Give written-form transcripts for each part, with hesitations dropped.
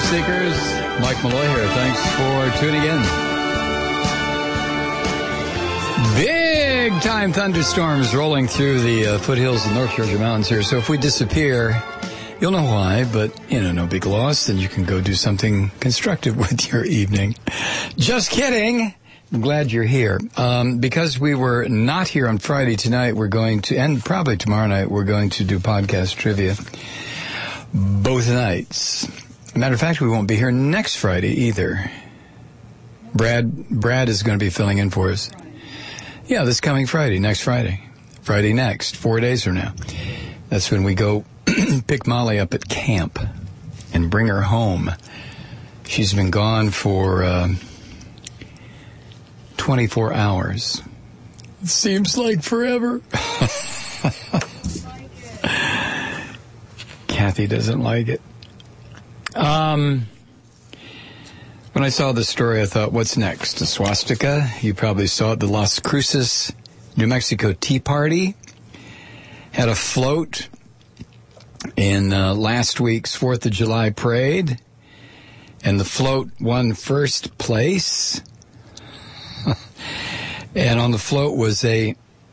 Seekers. Mike Malloy here. Thanks for tuning in. Big-time thunderstorms rolling through the foothills of North Georgia mountains here. So if we disappear, you'll know why, but, no big loss. Then you can go do something constructive with your evening. Just kidding. I'm glad you're here. Because we were not here on Friday tonight, we're going to, and probably tomorrow night, we're going to do podcast trivia both nights. Matter of fact, we won't be here next Friday either. Brad is going to be filling in for us. Yeah, this coming Friday, next Friday. Friday next, 4 days from now. That's when we go pick Molly up at camp and bring her home. She's been gone for 24 hours. It seems like forever. Kathy doesn't like it. When I saw this story, I thought, what's next? A swastika? You probably saw it. The Las Cruces, New Mexico Tea Party had a float in last week's 4th of July parade, and the float won first place. And on the float was a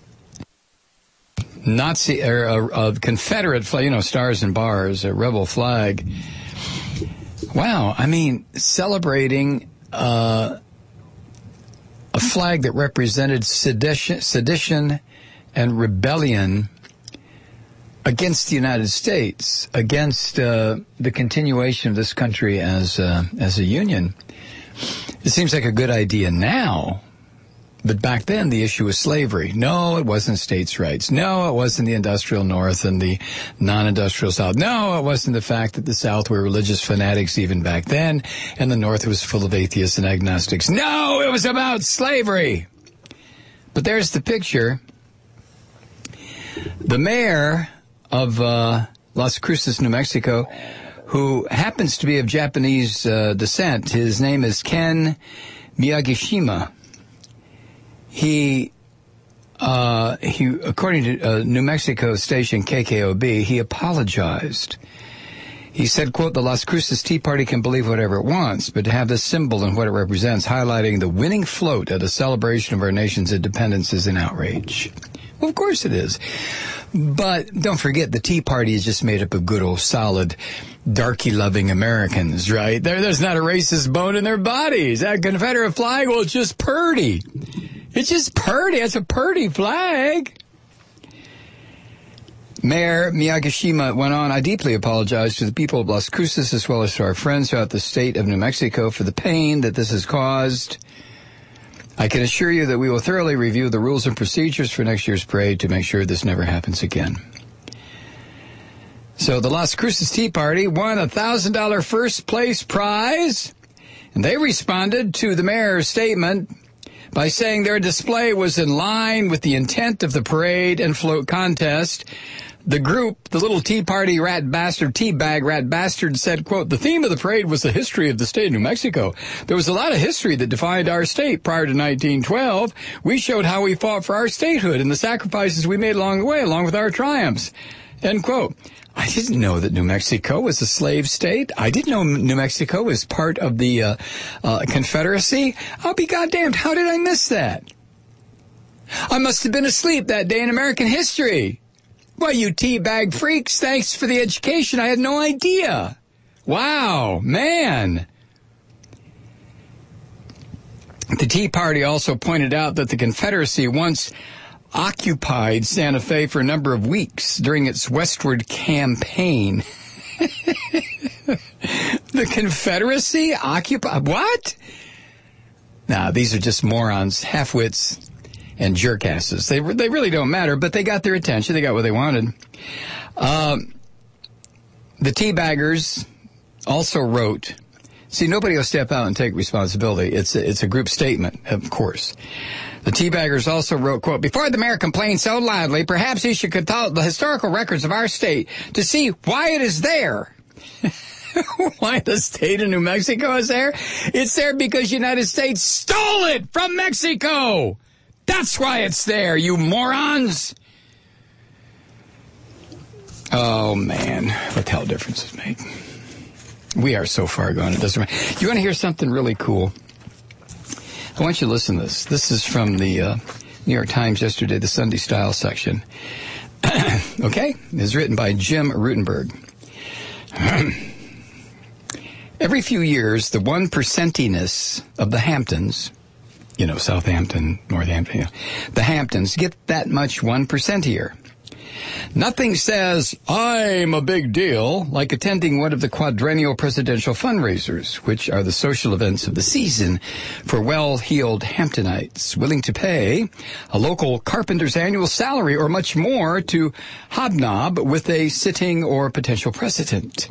Nazi, or a Confederate flag, stars and bars, a rebel flag. Wow, celebrating a flag that represented sedition and rebellion against the United States, against the continuation of this country as a union. It seems like a good idea now. But back then, the issue was slavery. No, it wasn't states' rights. No, it wasn't the industrial North and the non-industrial South. No, it wasn't the fact that the South were religious fanatics even back then, and the North was full of atheists and agnostics. No, it was about slavery. But there's the picture. The mayor of Las Cruces, New Mexico, who happens to be of Japanese descent, his name is Ken Miyagishima. He, according to New Mexico station KKOB, he apologized. He said, quote, "The Las Cruces Tea Party can believe whatever it wants, but to have this symbol and what it represents highlighting the winning float at a celebration of our nation's independence is an outrage." Well, of course it is. But don't forget, the Tea Party is just made up of good old solid, darky-loving Americans, right? There's not a racist bone in their bodies. That Confederate flag, well, it's just purdy. It's just purdy. It's a purdy flag. Mayor Miyagishima went on, "I deeply apologize to the people of Las Cruces as well as to our friends throughout the state of New Mexico for the pain that this has caused. I can assure you that we will thoroughly review the rules and procedures for next year's parade to make sure this never happens again." So the Las Cruces Tea Party won a $1,000 first place prize, and they responded to the mayor's statement by saying their display was in line with the intent of the parade and float contest. The group, the little Tea Party rat bastard, tea bag rat bastard, said, quote, "The theme of the parade was the history of the state of New Mexico. There was a lot of history that defined our state prior to 1912. We showed how we fought for our statehood and the sacrifices we made along the way, along with our triumphs." End quote. I didn't know that New Mexico was a slave state. I didn't know New Mexico was part of the Confederacy. I'll be goddamned. How did I miss that? I must have been asleep that day in American history. Well, you teabag freaks, thanks for the education. I had no idea. Wow, man. The Tea Party also pointed out that the Confederacy once occupied Santa Fe for a number of weeks during its westward campaign. The Confederacy occupied... What? Nah, these are just morons, half-wits, and jerkasses. They really don't matter, but they got their attention. They got what they wanted. The teabaggers also wrote... See, nobody will step out and take responsibility. It's a group statement, of course. The teabaggers also wrote, quote, "Before the mayor complains so loudly, perhaps he should consult the historical records of our state to see why it is there." Why the state of New Mexico is there? It's there because the United States stole it from Mexico. That's why it's there, you morons. Oh, man. What the hell difference does it make? We are so far gone, it doesn't matter. You want to hear something really cool? I want you to listen to this. This is from the New York Times yesterday, the Sunday Style section. Okay? It's written by Jim Rutenberg. Every few years, the 1%iness of the Hamptons, Southampton, Northampton, the Hamptons get that much 1% a year. Nothing says, I'm a big deal, like attending one of the quadrennial presidential fundraisers, which are the social events of the season for well-heeled Hamptonites, willing to pay a local carpenter's annual salary or much more to hobnob with a sitting or potential president.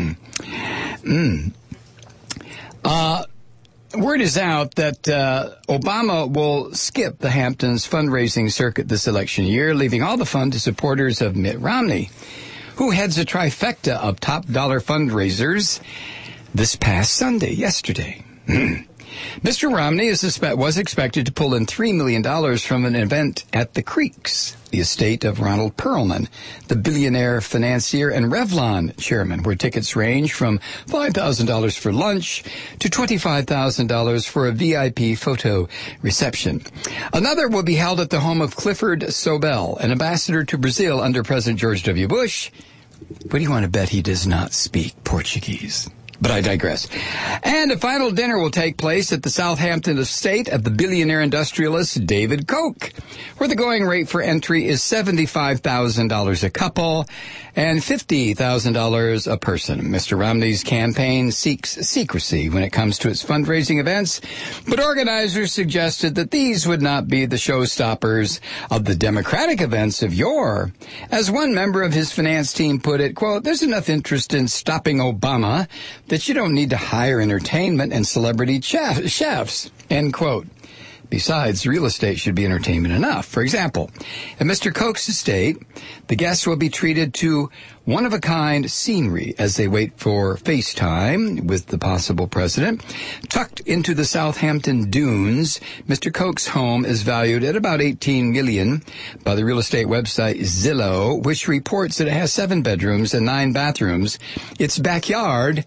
Word is out that Obama will skip the Hamptons fundraising circuit this election year, leaving all the fun to supporters of Mitt Romney, who heads a trifecta of top-dollar fundraisers this past Sunday, yesterday. Mr. Romney was expected to pull in $3 million from an event at the Creeks, the estate of Ronald Perelman, the billionaire financier and Revlon chairman, where tickets range from $5,000 for lunch to $25,000 for a VIP photo reception. Another will be held at the home of Clifford Sobel, an ambassador to Brazil under President George W. Bush. What do you want to bet he does not speak Portuguese? But I digress. And a final dinner will take place at the Southampton estate of the billionaire industrialist David Koch, where the going rate for entry is $75,000 a couple and $50,000 a person. Mr. Romney's campaign seeks secrecy when it comes to its fundraising events, but organizers suggested that these would not be the showstoppers of the Democratic events of yore. As one member of his finance team put it, quote, there's enough interest in stopping Obama that you don't need to hire entertainment and celebrity chefs, end quote. Besides, real estate should be entertainment enough. For example, at Mr. Koch's estate, the guests will be treated to one-of-a-kind scenery as they wait for FaceTime with the possible president. Tucked into the Southampton dunes, Mr. Koch's home is valued at about $18 million by the real estate website Zillow, which reports that it has 7 bedrooms and 9 bathrooms. Its backyard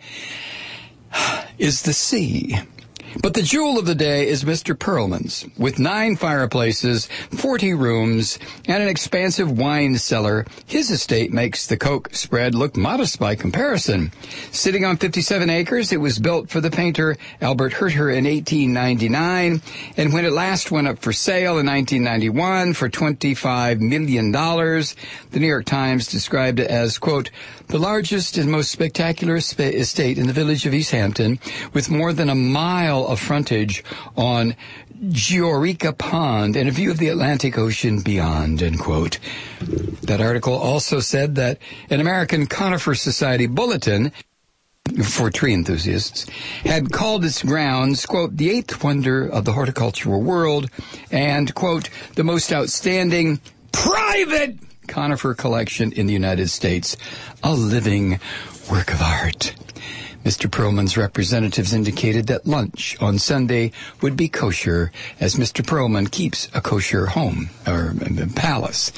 is the sea. But the jewel of the day is Mr. Perelman's, with 9 fireplaces, 40 rooms, and an expansive wine cellar. His estate makes the Koch spread look modest by comparison. Sitting on 57 acres, it was built for the painter Albert Herter in 1899, and when it last went up for sale in 1991 for $25 million, the New York Times described it as, quote, the largest and most spectacular estate in the village of East Hampton, with more than a mile of frontage on Georica Pond and a view of the Atlantic Ocean beyond, end quote. That article also said that an American Conifer Society bulletin for tree enthusiasts had called its grounds, quote, the 8th wonder of the horticultural world and, quote, the most outstanding private conifer collection in the United States, a living work of art. Mr. Perelman's representatives indicated that lunch on Sunday would be kosher, as Mr. Perelman keeps a kosher home, or palace.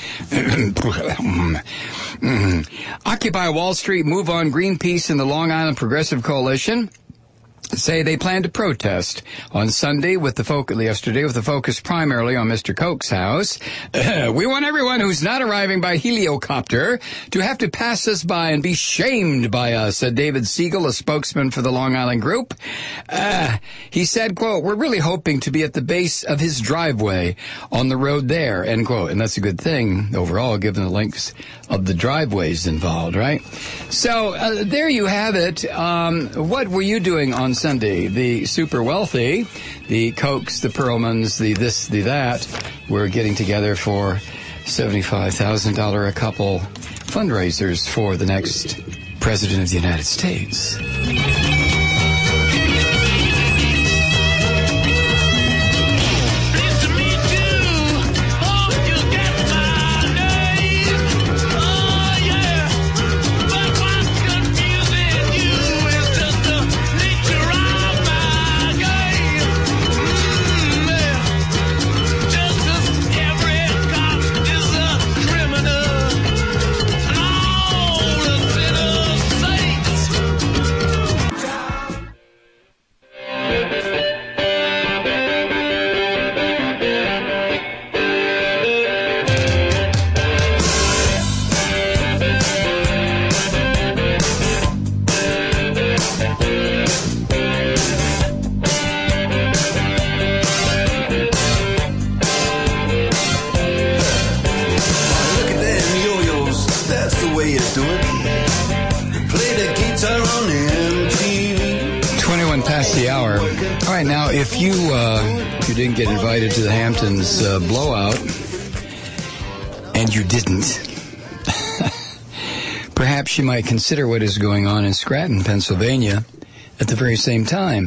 Occupy Wall Street, Move On, Greenpeace, and the Long Island Progressive Coalition say they plan to protest on Sunday with the focus primarily on Mr. Koch's house. We want everyone who's not arriving by heliocopter to have to pass us by and be shamed by us, said David Siegel, a spokesman for the Long Island group. He said, quote, we're really hoping to be at the base of his driveway on the road there, end quote. And that's a good thing overall, given the lengths of the driveways involved, right? So there you have it. What were you doing on Sunday? The super wealthy, the Kochs, the Perelmans, the this, the that, were getting together for $75,000 a couple fundraisers for the next President of the United States. if you didn't get invited to the Hamptons blowout, and you didn't, perhaps you might consider what is going on in Scranton, Pennsylvania, at the very same time.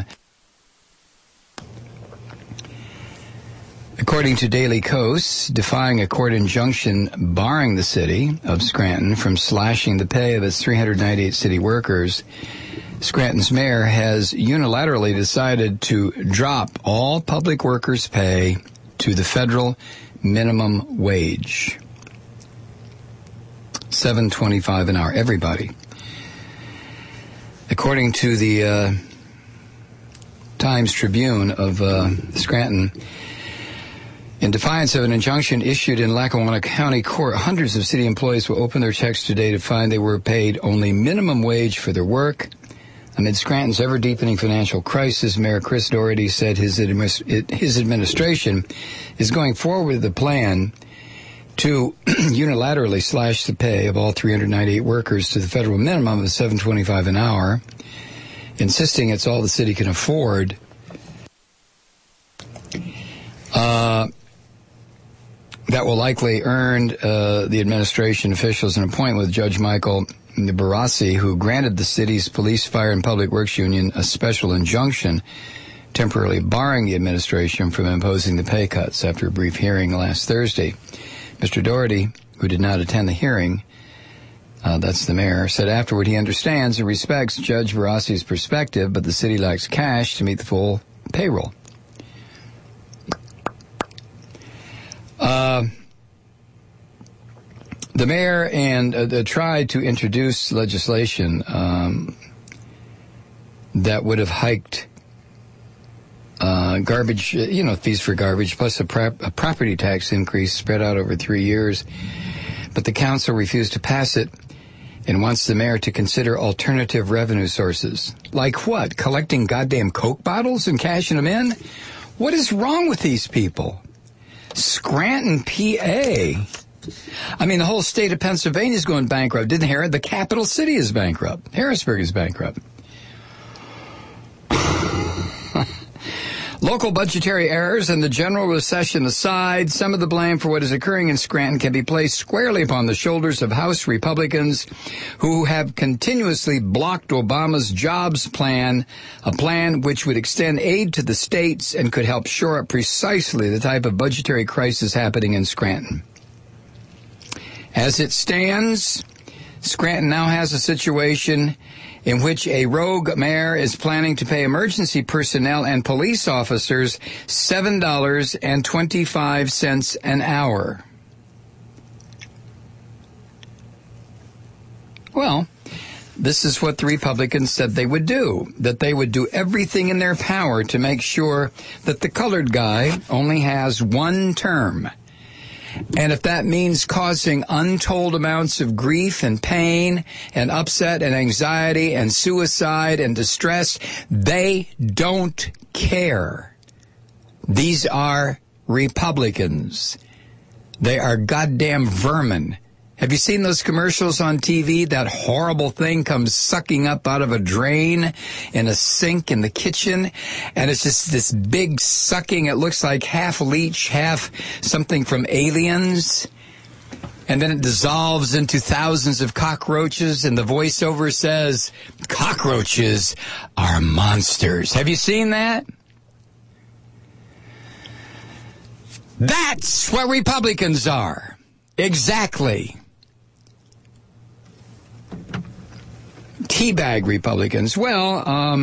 According to Daily Kos, defying a court injunction barring the city of Scranton from slashing the pay of its 398 city workers, Scranton's mayor has unilaterally decided to drop all public workers' pay to the federal minimum wage. $7.25 an hour, everybody. According to the Times Tribune of Scranton, in defiance of an injunction issued in Lackawanna County Court, hundreds of city employees will open their checks today to find they were paid only minimum wage for their work. Amid Scranton's ever-deepening financial crisis, Mayor Chris Doherty said his administration is going forward with a plan to unilaterally slash the pay of all 398 workers to the federal minimum of $7.25 an hour, insisting it's all the city can afford. That will likely earn the administration officials an appointment with Judge Michael Barassi, who granted the city's police, fire, and public works union a special injunction temporarily barring the administration from imposing the pay cuts after a brief hearing last Thursday. Mr. Doherty, who did not attend the hearing, that's the mayor, said afterward he understands and respects Judge Barassi's perspective, but the city lacks cash to meet the full payroll. The mayor and tried to introduce legislation that would have hiked garbage, fees for garbage, plus a property tax increase spread out over 3 years. But the council refused to pass it and wants the mayor to consider alternative revenue sources. Like what? Collecting goddamn Coke bottles and cashing them in? What is wrong with these people? Scranton, PA. I mean, the whole state of Pennsylvania is going bankrupt. Didn't hear it? The capital city is bankrupt. Harrisburg is bankrupt. Local budgetary errors and the general recession aside, some of the blame for what is occurring in Scranton can be placed squarely upon the shoulders of House Republicans who have continuously blocked Obama's jobs plan, a plan which would extend aid to the states and could help shore up precisely the type of budgetary crisis happening in Scranton. As it stands, Scranton now has a situation in which a rogue mayor is planning to pay emergency personnel and police officers $7.25 an hour. Well, this is what the Republicans said they would do, that they would do everything in their power to make sure that the colored guy only has one term. And if that means causing untold amounts of grief and pain and upset and anxiety and suicide and distress, they don't care. These are Republicans. They are goddamn vermin. Have you seen those commercials on TV? That horrible thing comes sucking up out of a drain in a sink in the kitchen, and it's just this big sucking. It looks like half leech, half something from Aliens. And then it dissolves into thousands of cockroaches, and the voiceover says, "Cockroaches are monsters." Have you seen that? That's what Republicans are. Exactly. Teabag Republicans. Well,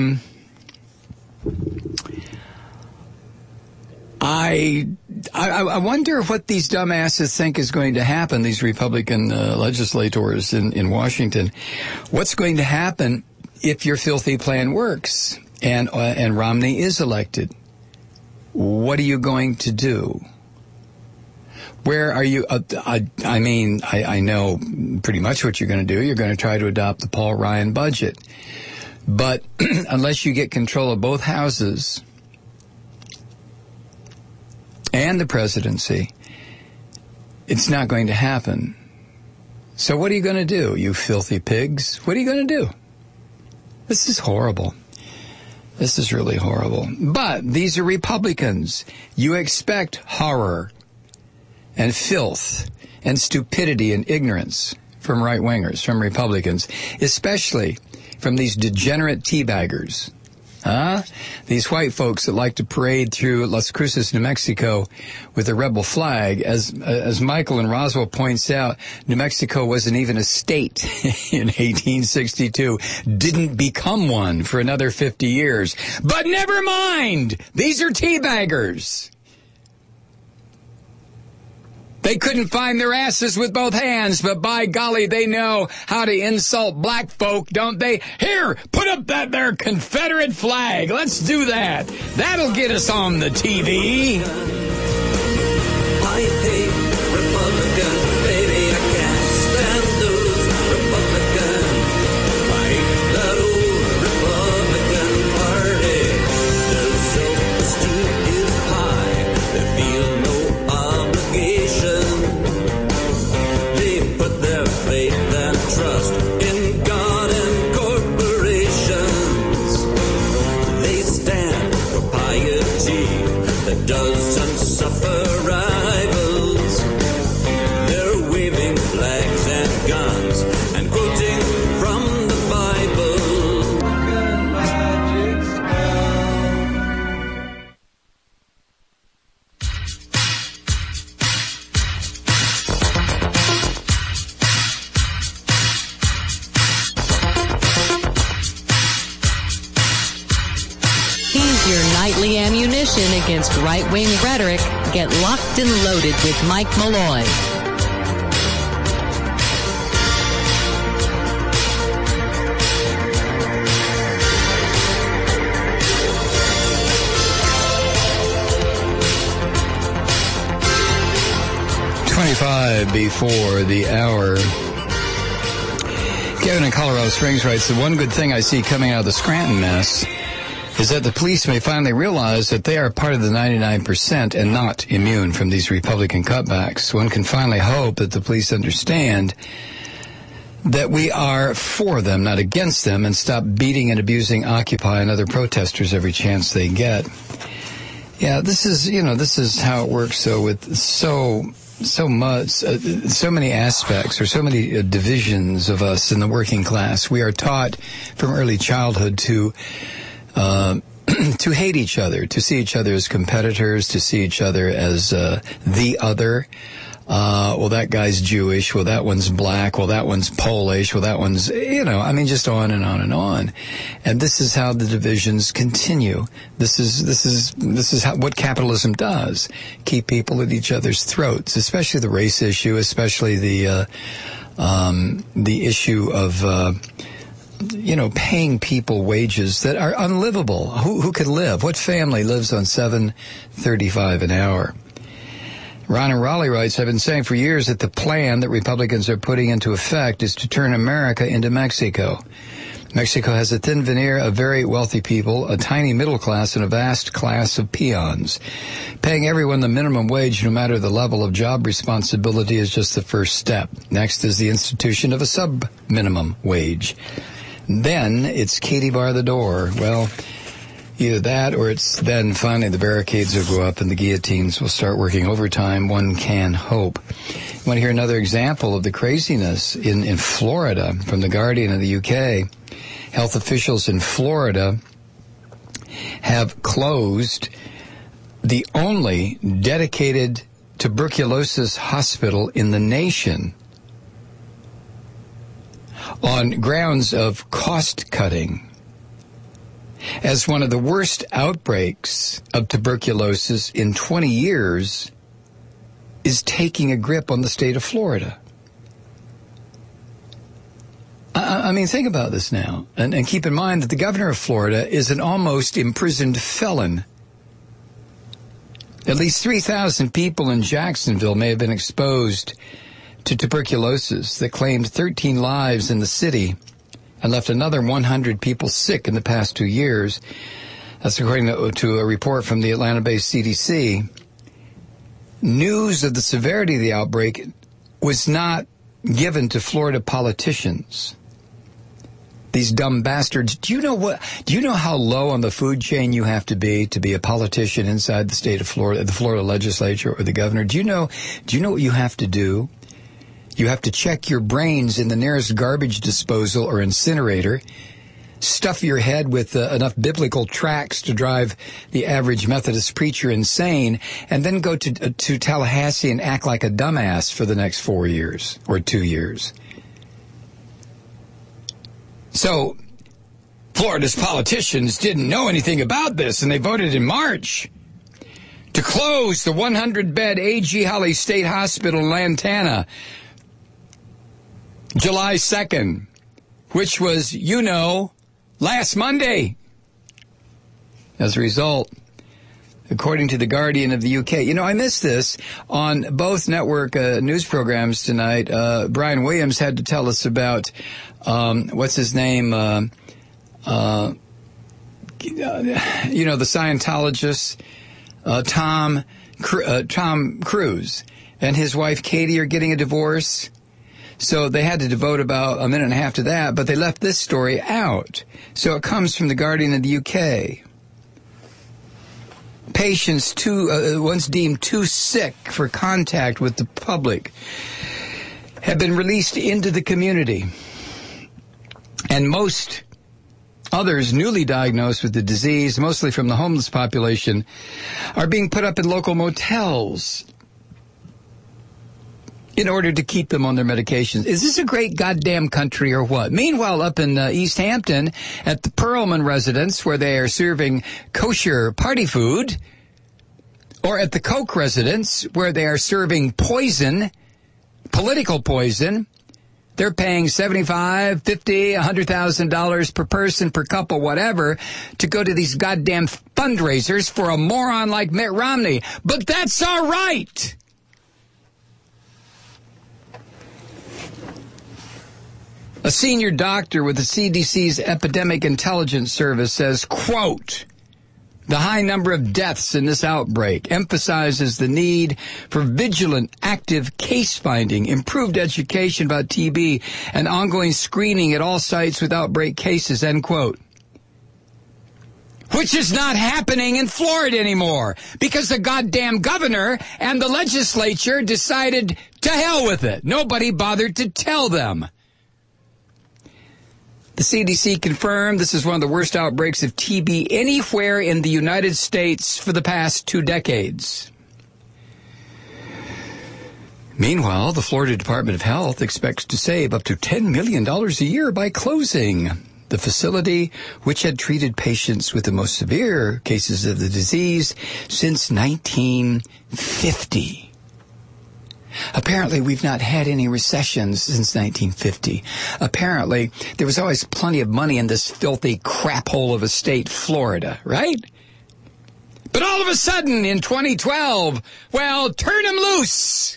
I wonder what these dumbasses think is going to happen, these Republican legislators in Washington. What's going to happen if your filthy plan works and Romney is elected? What are you going to do? Where are you? I know pretty much what you're going to do. You're going to try to adopt the Paul Ryan budget. But unless you get control of both houses and the presidency, it's not going to happen. So what are you going to do, you filthy pigs? What are you going to do? This is horrible. This is really horrible. But these are Republicans. You expect horror and filth and stupidity and ignorance from right-wingers, from Republicans, especially from these degenerate teabaggers. These white folks that like to parade through Las Cruces, New Mexico with a rebel flag. As Michael in Roswell points out, New Mexico wasn't even a state in 1862. Didn't become one for another 50 years. But never mind! These are teabaggers. They couldn't find their asses with both hands, but by golly, they know how to insult black folk, don't they? Here, put up that there Confederate flag. Let's do that. That'll get us on the TV. I hate Republicans, baby, I can't stand those Republicans. I hate that old Republican Party. Their self-esteem is high, they feel no obligation. They put their faith and trust in God and corporations. They stand for piety that doesn't suffer rivals. They're waving flags and guns and quoting from the Bible. Magic spell. He's your nightly ammunition against right-wing rhetoric. Get locked and loaded with Mike Malloy. .25 before the hour. Kevin in Colorado Springs writes, the one good thing I see coming out of the Scranton mess is that the police may finally realize that they are part of the 99% and not immune from these Republican cutbacks. One can finally hope that the police understand that we are for them, not against them, and stop beating and abusing Occupy and other protesters every chance they get. Yeah, this is how it works, though, with so much, so many aspects or so many divisions of us in the working class. We are taught from early childhood to hate each other, to see each other as competitors, to see each other as the other. Well, that guy's Jewish. Well, that one's black. Well, that one's Polish. Well, that one's, just on and on and on. And this is how the divisions continue. This is how, what capitalism does. Keep people at each other's throats, especially the race issue, especially the issue of, paying people wages that are unlivable. Who can live? What family lives on $7.35 an hour? Ron in Raleigh writes, I've been saying for years that the plan that Republicans are putting into effect is to turn America into Mexico. Mexico has a thin veneer of very wealthy people, a tiny middle class, and a vast class of peons. Paying everyone the minimum wage, no matter the level of job responsibility, is just the first step. Next is the institution of a sub-minimum wage. Then it's Katie bar the door. Well, either that or it's then finally the barricades will go up and the guillotines will start working overtime. One can hope. You want to hear another example of the craziness in Florida from The Guardian of the UK. Health officials in Florida have closed the only dedicated tuberculosis hospital in the nation on grounds of cost cutting, as one of the worst outbreaks of tuberculosis in 20 years is taking a grip on the state of Florida. I mean, think about this now, and keep in mind that the governor of Florida is an almost imprisoned felon. At least 3,000 people in Jacksonville may have been exposed to tuberculosis that claimed 13 lives in the city and left another 100 people sick in the past 2 years. That's according to a report from the Atlanta-based CDC. News of the severity of the outbreak was not given to Florida politicians. These dumb bastards. Do you know how low on the food chain you have to be a politician inside the state of Florida, the Florida legislature or the governor? Do you know what you have to do? You have to check your brains in the nearest garbage disposal or incinerator, stuff your head with enough biblical tracts to drive the average Methodist preacher insane, and then go to Tallahassee and act like a dumbass for the next 4 years or 2 years. So, Florida's politicians didn't know anything about this, and they voted in March to close the 100-bed A.G. Holly State Hospital in Lantana July 2nd, which was, last Monday. As a result, according to The Guardian of the UK, I missed this on both network news programs tonight. Brian Williams had to tell us about, what's his name, the Scientologist, Tom Cruise, and his wife Katie are getting a divorce. So they had to devote about a minute and a half to that, but they left this story out. So it comes from The Guardian of the UK. Patients once deemed too sick for contact with the public have been released into the community. And most others newly diagnosed with the disease, mostly from the homeless population, are being put up in local motels in order to keep them on their medications. Is this a great goddamn country or what? Meanwhile, up in East Hampton, at the Perlman residence, where they are serving kosher party food, or at the Koch residence, where they are serving poison, political poison, they're paying $75,000, $50,000, $100,000 per person, per couple, whatever, to go to these goddamn fundraisers for a moron like Mitt Romney. But that's all right. A senior doctor with the CDC's Epidemic Intelligence Service says, quote, the high number of deaths in this outbreak emphasizes the need for vigilant, active case finding, improved education about TB, and ongoing screening at all sites with outbreak cases, end quote. Which is not happening in Florida anymore because the goddamn governor and the legislature decided to hell with it. Nobody bothered to tell them. The CDC confirmed this is one of the worst outbreaks of TB anywhere in the United States for the past 2 decades. Meanwhile, the Florida Department of Health expects to save up to $10 million a year by closing the facility, which had treated patients with the most severe cases of the disease since 1950. Apparently, we've not had any recessions since 1950. Apparently, there was always plenty of money in this filthy crap hole of a state, Florida, right? But all of a sudden, in 2012, turn them loose.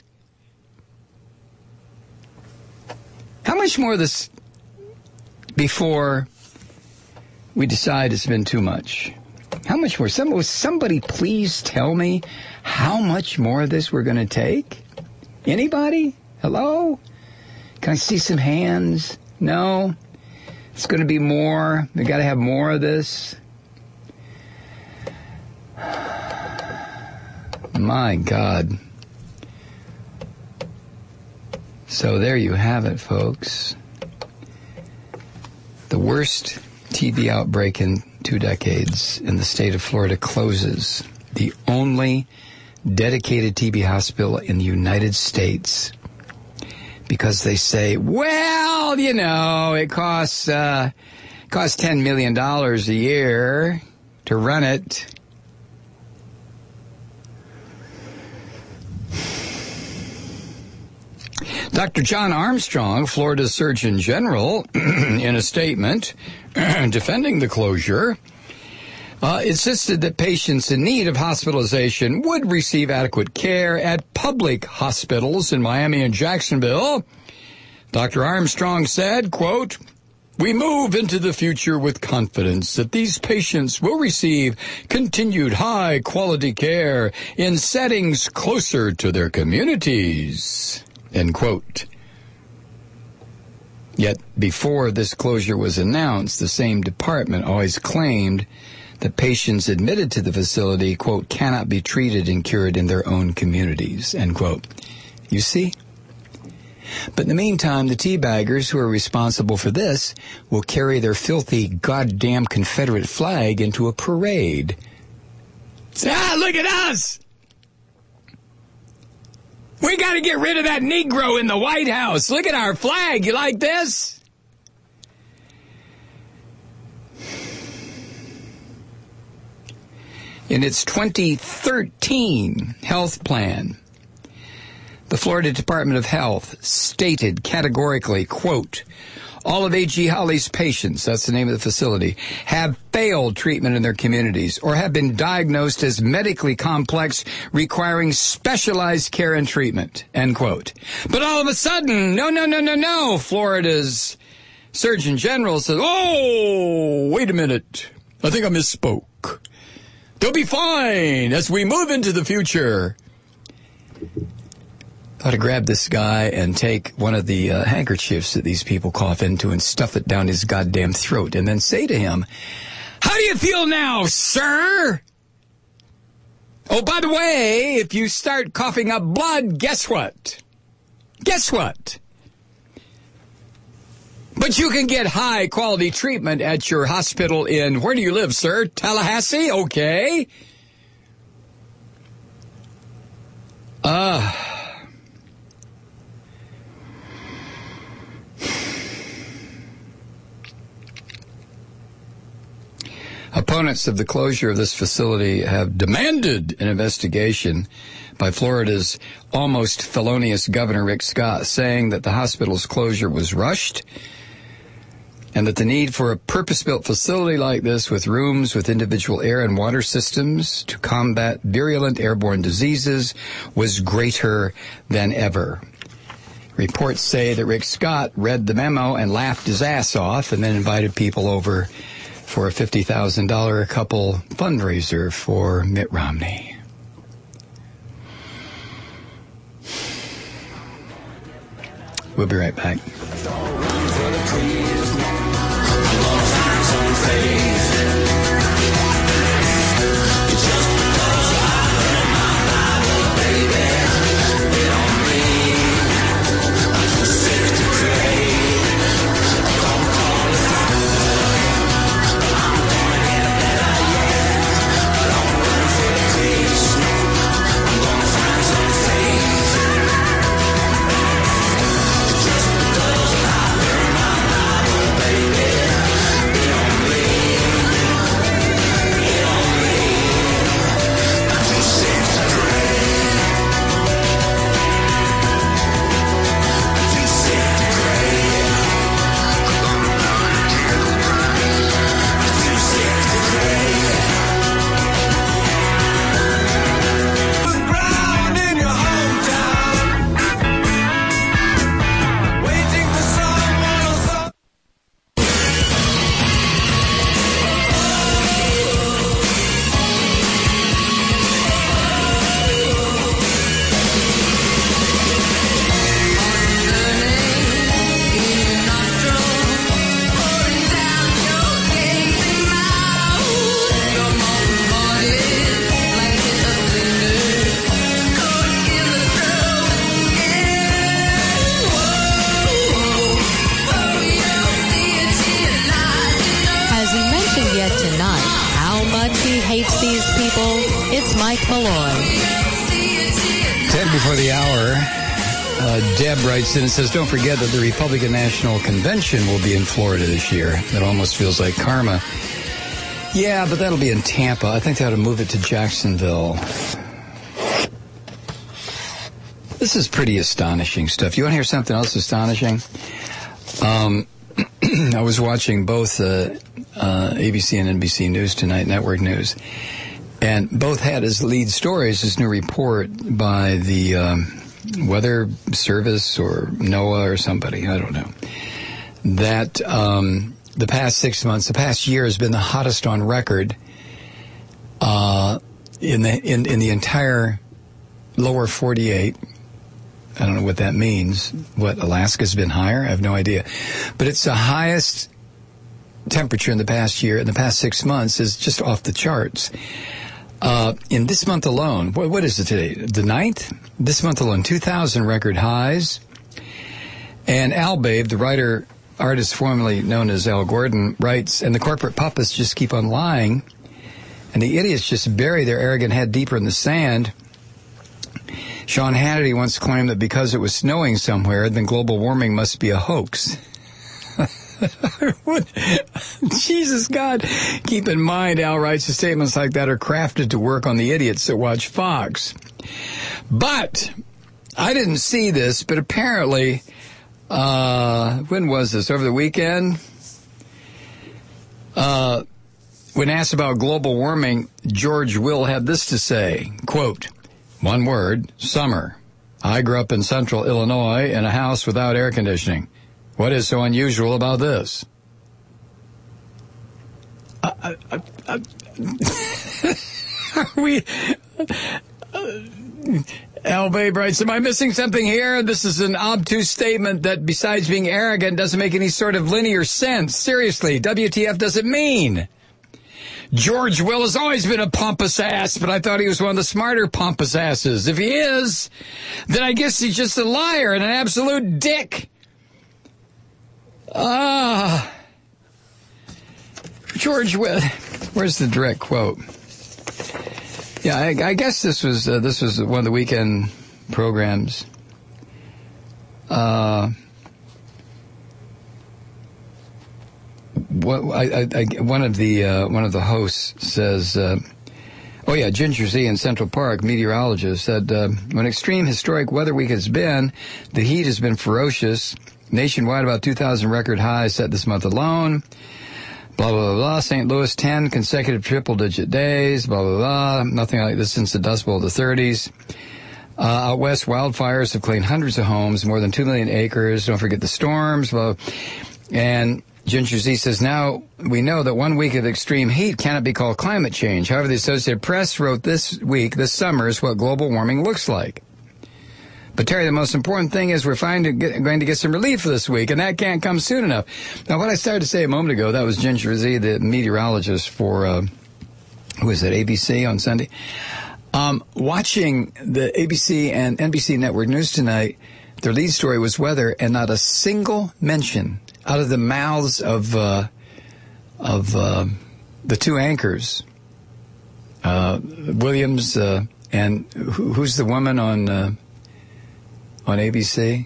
How much more of this before we decide it's been too much? How much more? Somebody please tell me how much more of this we're going to take? Anybody? Hello? Can I see some hands? No? It's going to be more. We got to have more of this. My God. So there you have it, folks. The worst TB outbreak in 2 decades in the state of Florida closes. The only dedicated TB hospital in the United States, because they say, it costs $10 million a year to run it. Dr. John Armstrong, Florida's Surgeon General, in a statement defending the closure, insisted that patients in need of hospitalization would receive adequate care at public hospitals in Miami and Jacksonville. Dr. Armstrong said, quote, we move into the future with confidence that these patients will receive continued high-quality care in settings closer to their communities, end quote. Yet before this closure was announced, the same department always claimed that patients admitted to the facility, quote, cannot be treated and cured in their own communities, end quote. You see? But in the meantime, the teabaggers who are responsible for this will carry their filthy goddamn Confederate flag into a parade. Say, look at us! We got to get rid of that Negro in the White House. Look at our flag. You like this? In its 2013 health plan, the Florida Department of Health stated categorically, quote, all of A.G. Holly's patients, that's the name of the facility, have failed treatment in their communities or have been diagnosed as medically complex, requiring specialized care and treatment, end quote. But all of a sudden, no, Florida's Surgeon General says, oh, wait a minute, I think I misspoke. They'll be fine as we move into the future. I ought to grab this guy and take one of the handkerchiefs that these people cough into and stuff it down his goddamn throat and then say to him, how do you feel now, sir? Oh, by the way, if you start coughing up blood, guess what? Guess what? But you can get high-quality treatment at your hospital in, where do you live, sir? Tallahassee? Okay. Opponents of the closure of this facility have demanded an investigation by Florida's almost felonious Governor Rick Scott, saying that the hospital's closure was rushed and that the need for a purpose-built facility like this with rooms with individual air and water systems to combat virulent airborne diseases was greater than ever. Reports say that Rick Scott read the memo and laughed his ass off and then invited people over for a $50,000 a couple fundraiser for Mitt Romney. We'll be right back. And it says, don't forget that the Republican National Convention will be in Florida this year. It almost feels like karma. Yeah, but that'll be in Tampa. I think they ought to move it to Jacksonville. This is pretty astonishing stuff. You want to hear something else astonishing? I was watching both ABC and NBC News tonight, network news, and both had as lead stories this new report by the Weather Service or NOAA or somebody, I don't know, that the past 6 months, the past year has been the hottest on record in the entire lower 48 I don't know what that means. What, Alaska's been higher? I have no idea. But it's the highest temperature in the past year, in the past 6 months, is just off the charts. In this month alone, what is it today? The 9th? This month alone, 2,000 record highs. And Al Babe, the writer, artist formerly known as Al Gordon, writes, and the corporate puppets just keep on lying, and the idiots just bury their arrogant head deeper in the sand. Sean Hannity once claimed that because it was snowing somewhere, then global warming must be a hoax. Jesus God. Keep in mind, Al writes, statements like that are crafted to work on the idiots that watch Fox. But I didn't see this, but apparently, when was this? Over the weekend? When asked about global warming, George Will had this to say, quote, one word, summer. I grew up in central Illinois in a house without air conditioning. What is so unusual about this? Are we... Al Babe writes, am I missing something here? This is an obtuse statement that, besides being arrogant, doesn't make any sort of linear sense. Seriously, WTF does it mean? George Will has always been a pompous ass, but I thought he was one of the smarter pompous asses. If he is, then I guess he's just a liar and an absolute dick. George Will, where's the direct quote? Yeah, I guess this was one of the weekend programs. One of the hosts says, Ginger Z in Central Park, meteorologist, said, when extreme historic weather week has been, the heat has been ferocious. Nationwide, about 2,000 record highs set this month alone. Blah, blah, blah, blah. St. Louis, 10 consecutive triple-digit days. Blah, blah, blah. Nothing like this since the Dust Bowl of the 30s. Out west, wildfires have claimed hundreds of homes, more than 2 million acres. Don't forget the storms. Blah. And Ginger Z says, now we know that 1 week of extreme heat cannot be called climate change. However, the Associated Press wrote this summer is what global warming looks like. But Terry, the most important thing is we're going to get some relief for this week, and that can't come soon enough. Now, what I started to say a moment ago, that was Ginger Z, the meteorologist for, who is it, ABC on Sunday? Watching the ABC and NBC Network News tonight, their lead story was weather, and not a single mention out of the mouths of the two anchors, Williams, and who's the woman on ABC?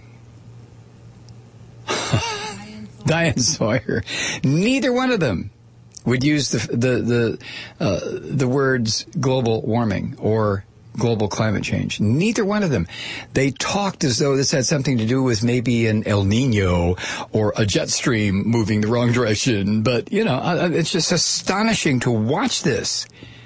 Diane Sawyer. Neither one of them would use the words global warming or global climate change. Neither one of them. They talked as though this had something to do with maybe an El Nino or a jet stream moving the wrong direction. But, it's just astonishing to watch this.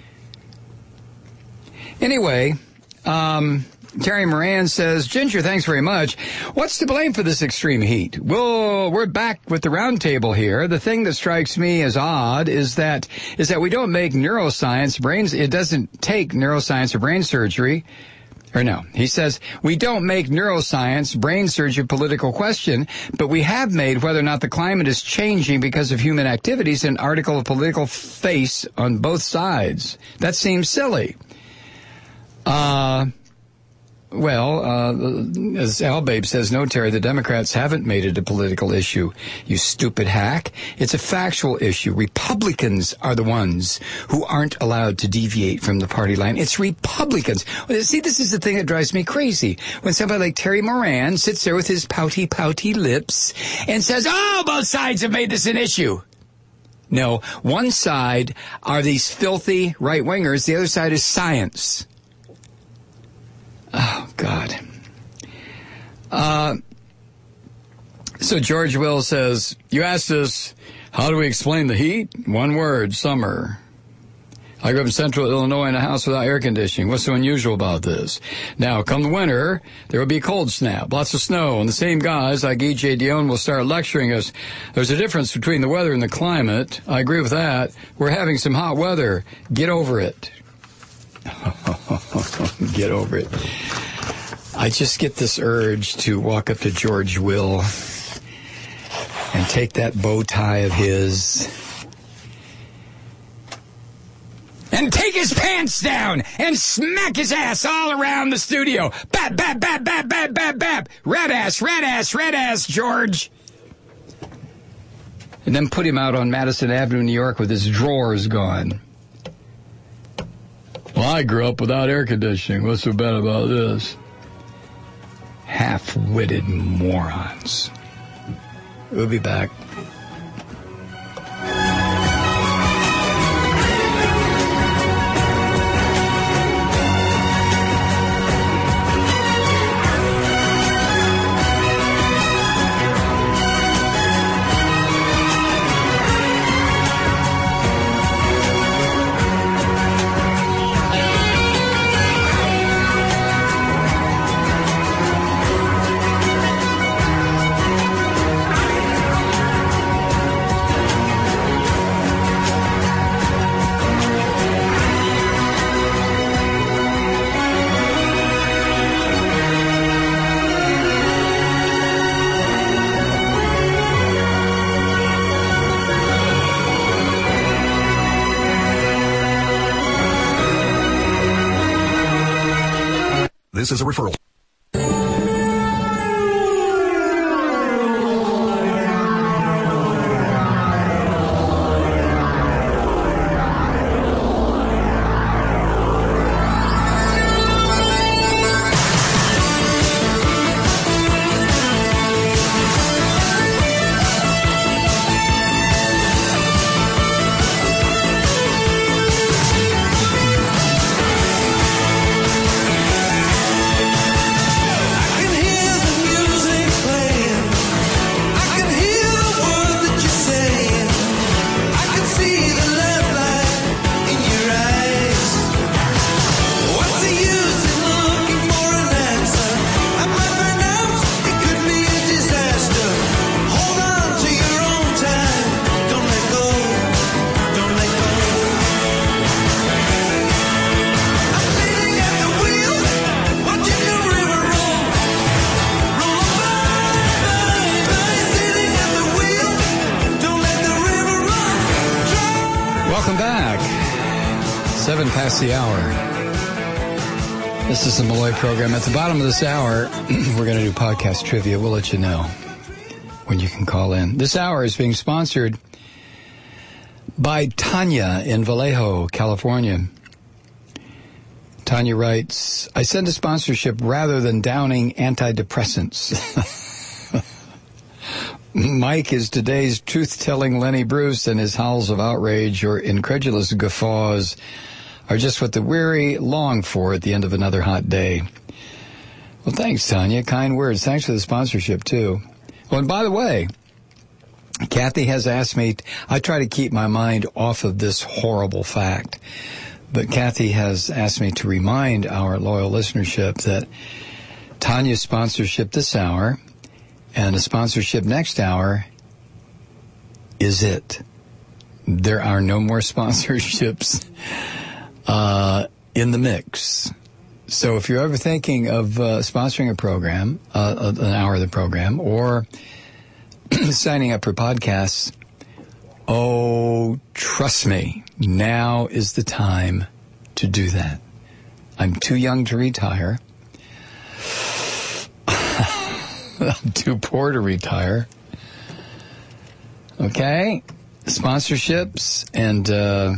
Anyway, Terry Moran says, Ginger, thanks very much. What's to blame for this extreme heat? Well, we're back with the round table here. The thing that strikes me as odd is that we don't make it doesn't take neuroscience or brain surgery. Or no, he says, we don't make neuroscience, brain surgery, political question, but we have made whether or not the climate is changing because of human activities an article of political face on both sides. That seems silly. As Al Babe says, no, Terry, the Democrats haven't made it a political issue, you stupid hack. It's a factual issue. Republicans are the ones who aren't allowed to deviate from the party line. It's Republicans. See, this is the thing that drives me crazy. When somebody like Terry Moran sits there with his pouty lips and says, both sides have made this an issue. No, one side are these filthy right-wingers. The other side is science. Oh, God. So George Will says, you asked us, how do we explain the heat? One word, summer. I grew up in central Illinois in a house without air conditioning. What's so unusual about this? Now, come the winter, there will be a cold snap, lots of snow, and the same guys like E.J. Dionne will start lecturing us. There's a difference between the weather and the climate. I agree with that. We're having some hot weather. Get over it. Get over it. I just get this urge to walk up to George Will and take that bow tie of his and take his pants down and smack his ass all around the studio. Bap, bap, bap, bap, bap, bap, bap. Red ass, George. And then put him out on Madison Avenue, New York with his drawers gone. Well, I grew up without air conditioning. What's so bad about this? Half-witted morons. We'll be back. This is a referral. The hour. This is the Malloy program. At the bottom of this hour, we're going to do podcast trivia. We'll let you know when you can call in. This hour is being sponsored by Tanya in Vallejo, California. Tanya writes, I send a sponsorship rather than downing antidepressants. Mike is today's truth-telling Lenny Bruce, and his howls of outrage or incredulous guffaws are just what the weary long for at the end of another hot day. Well, thanks, Tanya. Kind words. Thanks for the sponsorship, too. Well, and by the way, Kathy has asked me, I try to keep my mind off of this horrible fact, but Kathy has asked me to remind our loyal listenership that Tanya's sponsorship this hour and a sponsorship next hour is it. There are no more sponsorships in the mix. So if you're ever thinking of sponsoring a program, an hour of the program, or signing up for podcasts, oh, trust me, now is the time to do that. I'm too young to retire. I'm too poor to retire. Okay? Sponsorships and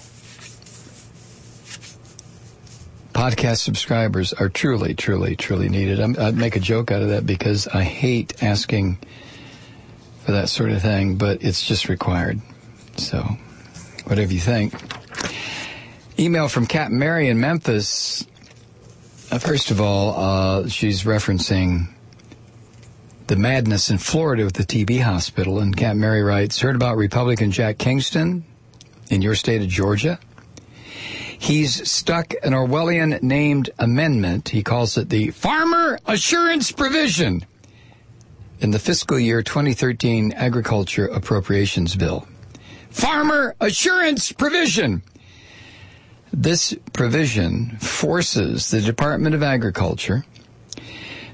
podcast subscribers are truly, truly, truly needed. I'd make a joke out of that because I hate asking for that sort of thing, but it's just required. So, whatever you think. Email from Cat Mary in Memphis. First of all, she's referencing the madness in Florida with the TB hospital. And Cat Mary writes, heard about Republican Jack Kingston in your state of Georgia? He's stuck an Orwellian-named amendment. He calls it the Farmer Assurance Provision in the fiscal year 2013 Agriculture Appropriations Bill. Farmer Assurance Provision. This provision forces the Department of Agriculture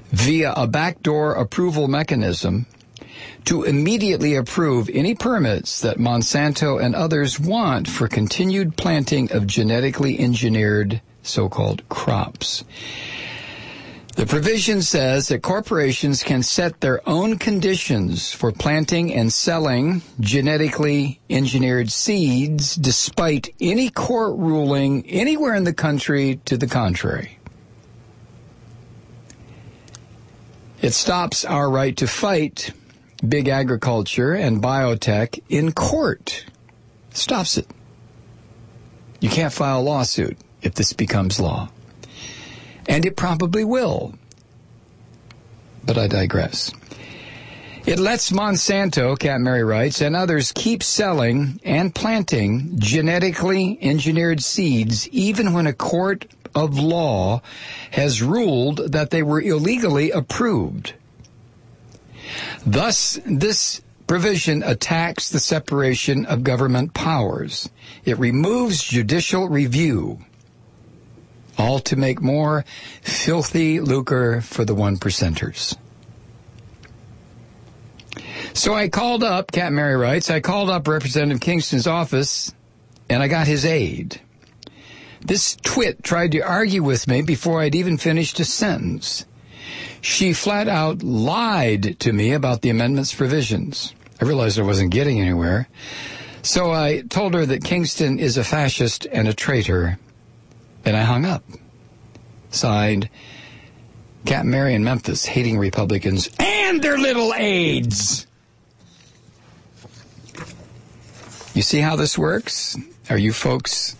via a backdoor approval mechanism to immediately approve any permits that Monsanto and others want for continued planting of genetically engineered so-called crops. The provision says that corporations can set their own conditions for planting and selling genetically engineered seeds despite any court ruling anywhere in the country to the contrary. It stops our right to fight big agriculture and biotech in court. Stops it. You can't file a lawsuit if this becomes law. And it probably will. But I digress. It lets Monsanto, Cat Mary writes, and others keep selling and planting genetically engineered seeds even when a court of law has ruled that they were illegally approved. Thus, this provision attacks the separation of government powers. It removes judicial review, all to make more filthy lucre for the 1%ers. So I called up, Cat Mary writes, I called up Representative Kingston's office, and I got his aid. This twit tried to argue with me before I'd even finished a sentence. She flat out lied to me about the amendment's provisions. I realized I wasn't getting anywhere, so I told her that Kingston is a fascist and a traitor, and I hung up. Signed, Cat Mary in Memphis, hating Republicans and their little aides. You see how this works? Are you folks,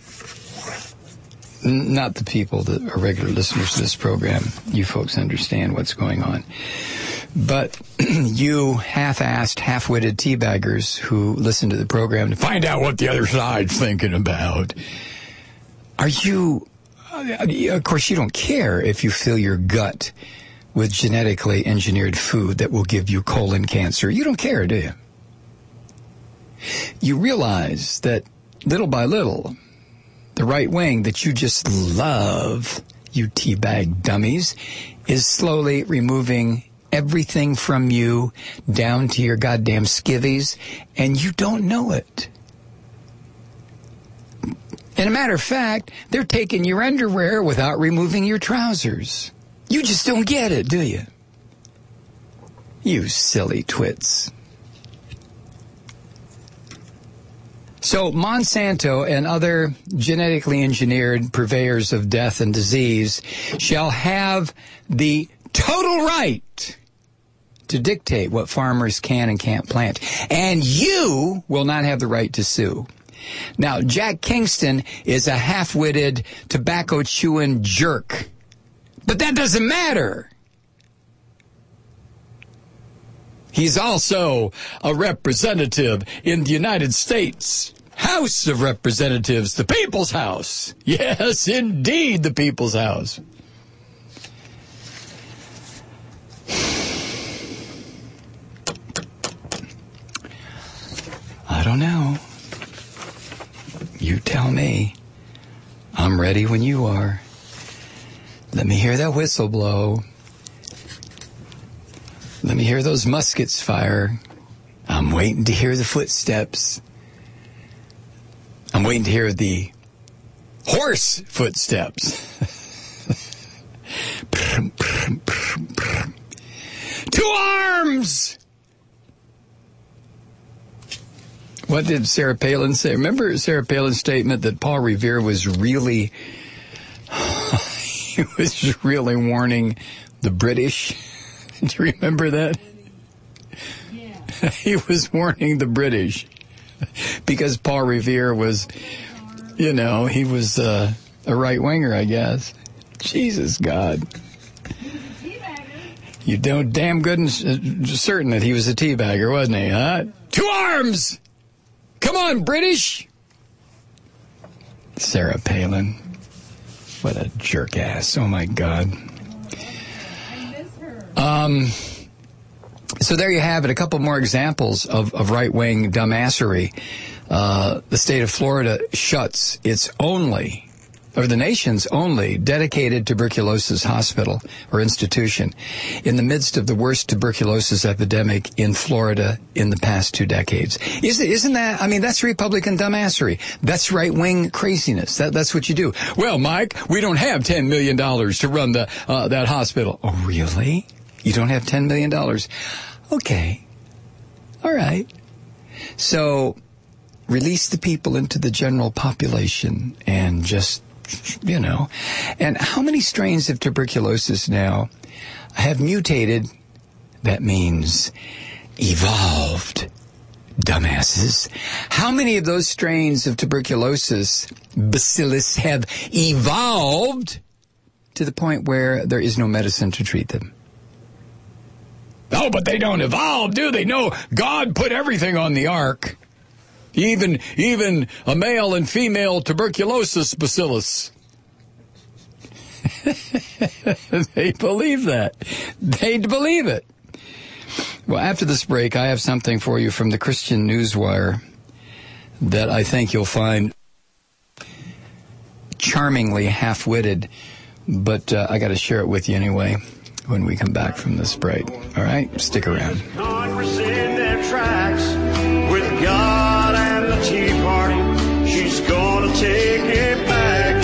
not the people that are regular listeners to this program, you folks understand what's going on. But you half-assed, half-witted teabaggers who listen to the program to find out what the other side's thinking about, are you, of course you don't care if you fill your gut with genetically engineered food that will give you colon cancer. You don't care, do you? You realize that little by little, the right wing that you just love, you teabag dummies, is slowly removing everything from you down to your goddamn skivvies, and you don't know it. And a matter of fact, they're taking your underwear without removing your trousers. You just don't get it, do you? You silly twits. So Monsanto and other genetically engineered purveyors of death and disease shall have the total right to dictate what farmers can and can't plant. And you will not have the right to sue. Now, Jack Kingston is a half-witted, tobacco-chewing jerk. But that doesn't matter. He's also a representative in the United States House of Representatives, the People's House. Yes, indeed, the People's House. I don't know. You tell me. I'm ready when you are. Let me hear that whistle blow. Let me hear those muskets fire. I'm waiting to hear the footsteps. I'm waiting to hear the horse footsteps. To arms! What did Sarah Palin say? Remember Sarah Palin's statement that Paul Revere was really, he was really warning the British? Do you remember that? Yeah. He was warning the British because Paul Revere was, you know, he was a right-winger, I guess. Jesus God. You know damn good and certain that he was a teabagger, wasn't he, huh? To arms! Come on, British! Sarah Palin. What a jerk-ass. Oh, my God. So there you have it, a couple more examples of right-wing dumbassery. The state of Florida shuts its only or the nation's only dedicated tuberculosis hospital or institution in the midst of the worst tuberculosis epidemic in Florida in the past 2 decades. Isn't that, I mean, that's Republican dumbassery. That's right-wing craziness. That's what you do. Well, Mike, we don't have $10 million to run that hospital. Oh, really? You don't have $10 million? Okay. All right. So release the people into the general population and just, you know. And how many strains of tuberculosis now have mutated? That means evolved, dumbasses. How many of those strains of tuberculosis bacillus have evolved to the point where there is no medicine to treat them? Oh, but they don't evolve, do they? No, God put everything on the ark. Even a male and female tuberculosis bacillus. They believe that. They believe it. Well, after this break, I have something for you from the Christian Newswire that I think you'll find charmingly half-witted, but I got to share it with you anyway when we come back from this break. All right? Stick around. Congress in their tracks with God and the Tea Party. She's gonna take it back.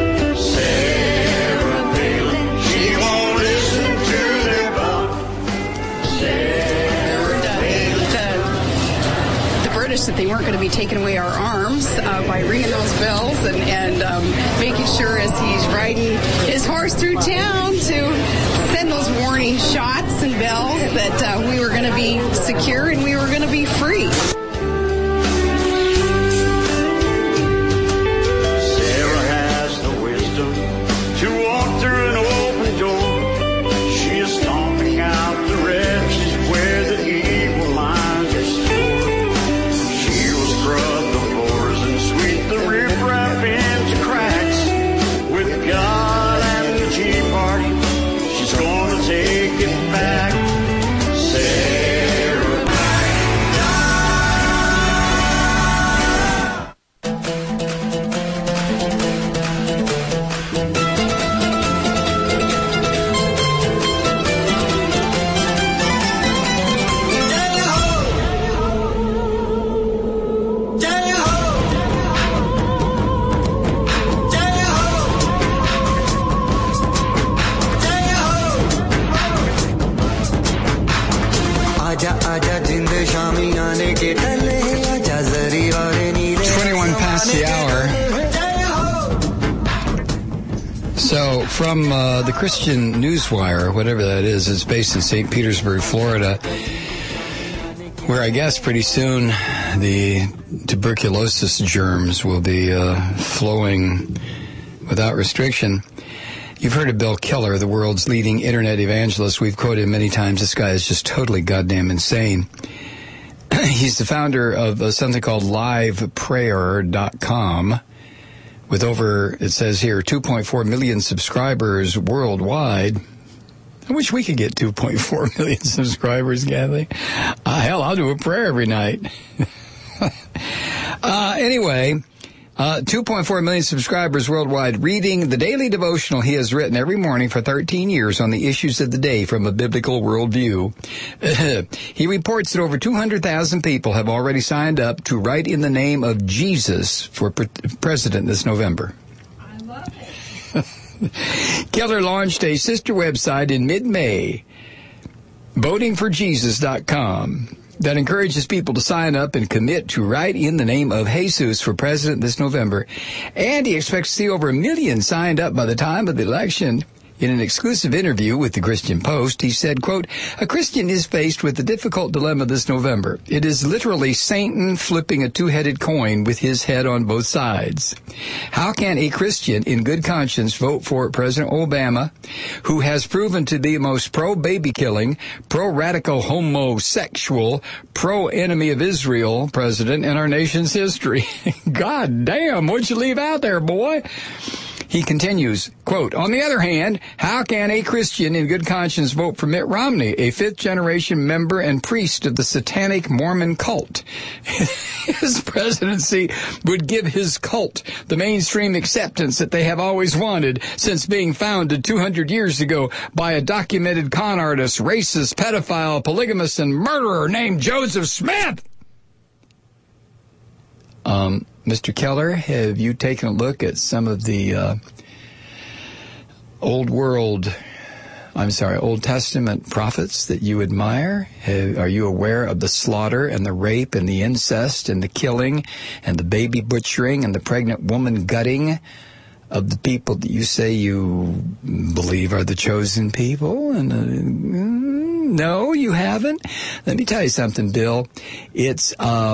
Sarah Palin, she won't listen to their bump. Sarah Palin. The British that they weren't going to be taking away our arms by ringing those bells and making sure as he's riding his horse through town to send those warning shots and bells that we were going to be secure and we were going to be free. Sarah has the wisdom to walk through an open door. She is stomping out the wretches where the evil minds are stored. She will scrub the floors and sweep the riffraff into cracks. With God and the Tea Party, she's gonna take it back. Sarah So, from the Christian Newswire, whatever that is, it's based in St. Petersburg, Florida, where I guess pretty soon the tuberculosis germs will be flowing without restriction. You've heard of Bill Keller, the world's leading internet evangelist. We've quoted him many times. This guy is just totally goddamn insane. He's the founder of something called liveprayer.com. With over, it says here, 2.4 million subscribers worldwide. I wish we could get 2.4 million subscribers, Kathy. Hell, I'll do a prayer every night. Anyway, 2.4 million subscribers worldwide, reading the daily devotional he has written every morning for 13 years on the issues of the day from a biblical worldview. He reports that over 200,000 people have already signed up to write in the name of Jesus for president this November. I love it. Keller launched a sister website in mid-May, votingforjesus.com, that encourages people to sign up and commit to write in the name of Jesus for president this November. And he expects to see over 1 million signed up by the time of the election. In an exclusive interview with the Christian Post, he said, quote, "A Christian is faced with a difficult dilemma this November. It is literally Satan flipping a two-headed coin with his head on both sides. How can a Christian in good conscience vote for President Obama, who has proven to be the most pro-baby killing, pro-radical homosexual, pro-enemy of Israel president in our nation's history?" God damn, what'd you leave out there, boy? He continues, quote, on the other hand, how can a Christian in good conscience vote for Mitt Romney, a fifth-generation member and priest of the satanic Mormon cult? His presidency would give his cult the mainstream acceptance that they have always wanted since being founded 200 years ago by a documented con artist, racist, pedophile, polygamist, and murderer named Joseph Smith. Mr. Keller, have you taken a look at some of the Old Testament prophets that you admire? Are you aware of the slaughter and the rape and the incest and the killing and the baby butchering and the pregnant woman gutting of the people that you say you believe are the chosen people? And no, you haven't? Let me tell you something, Bill. It's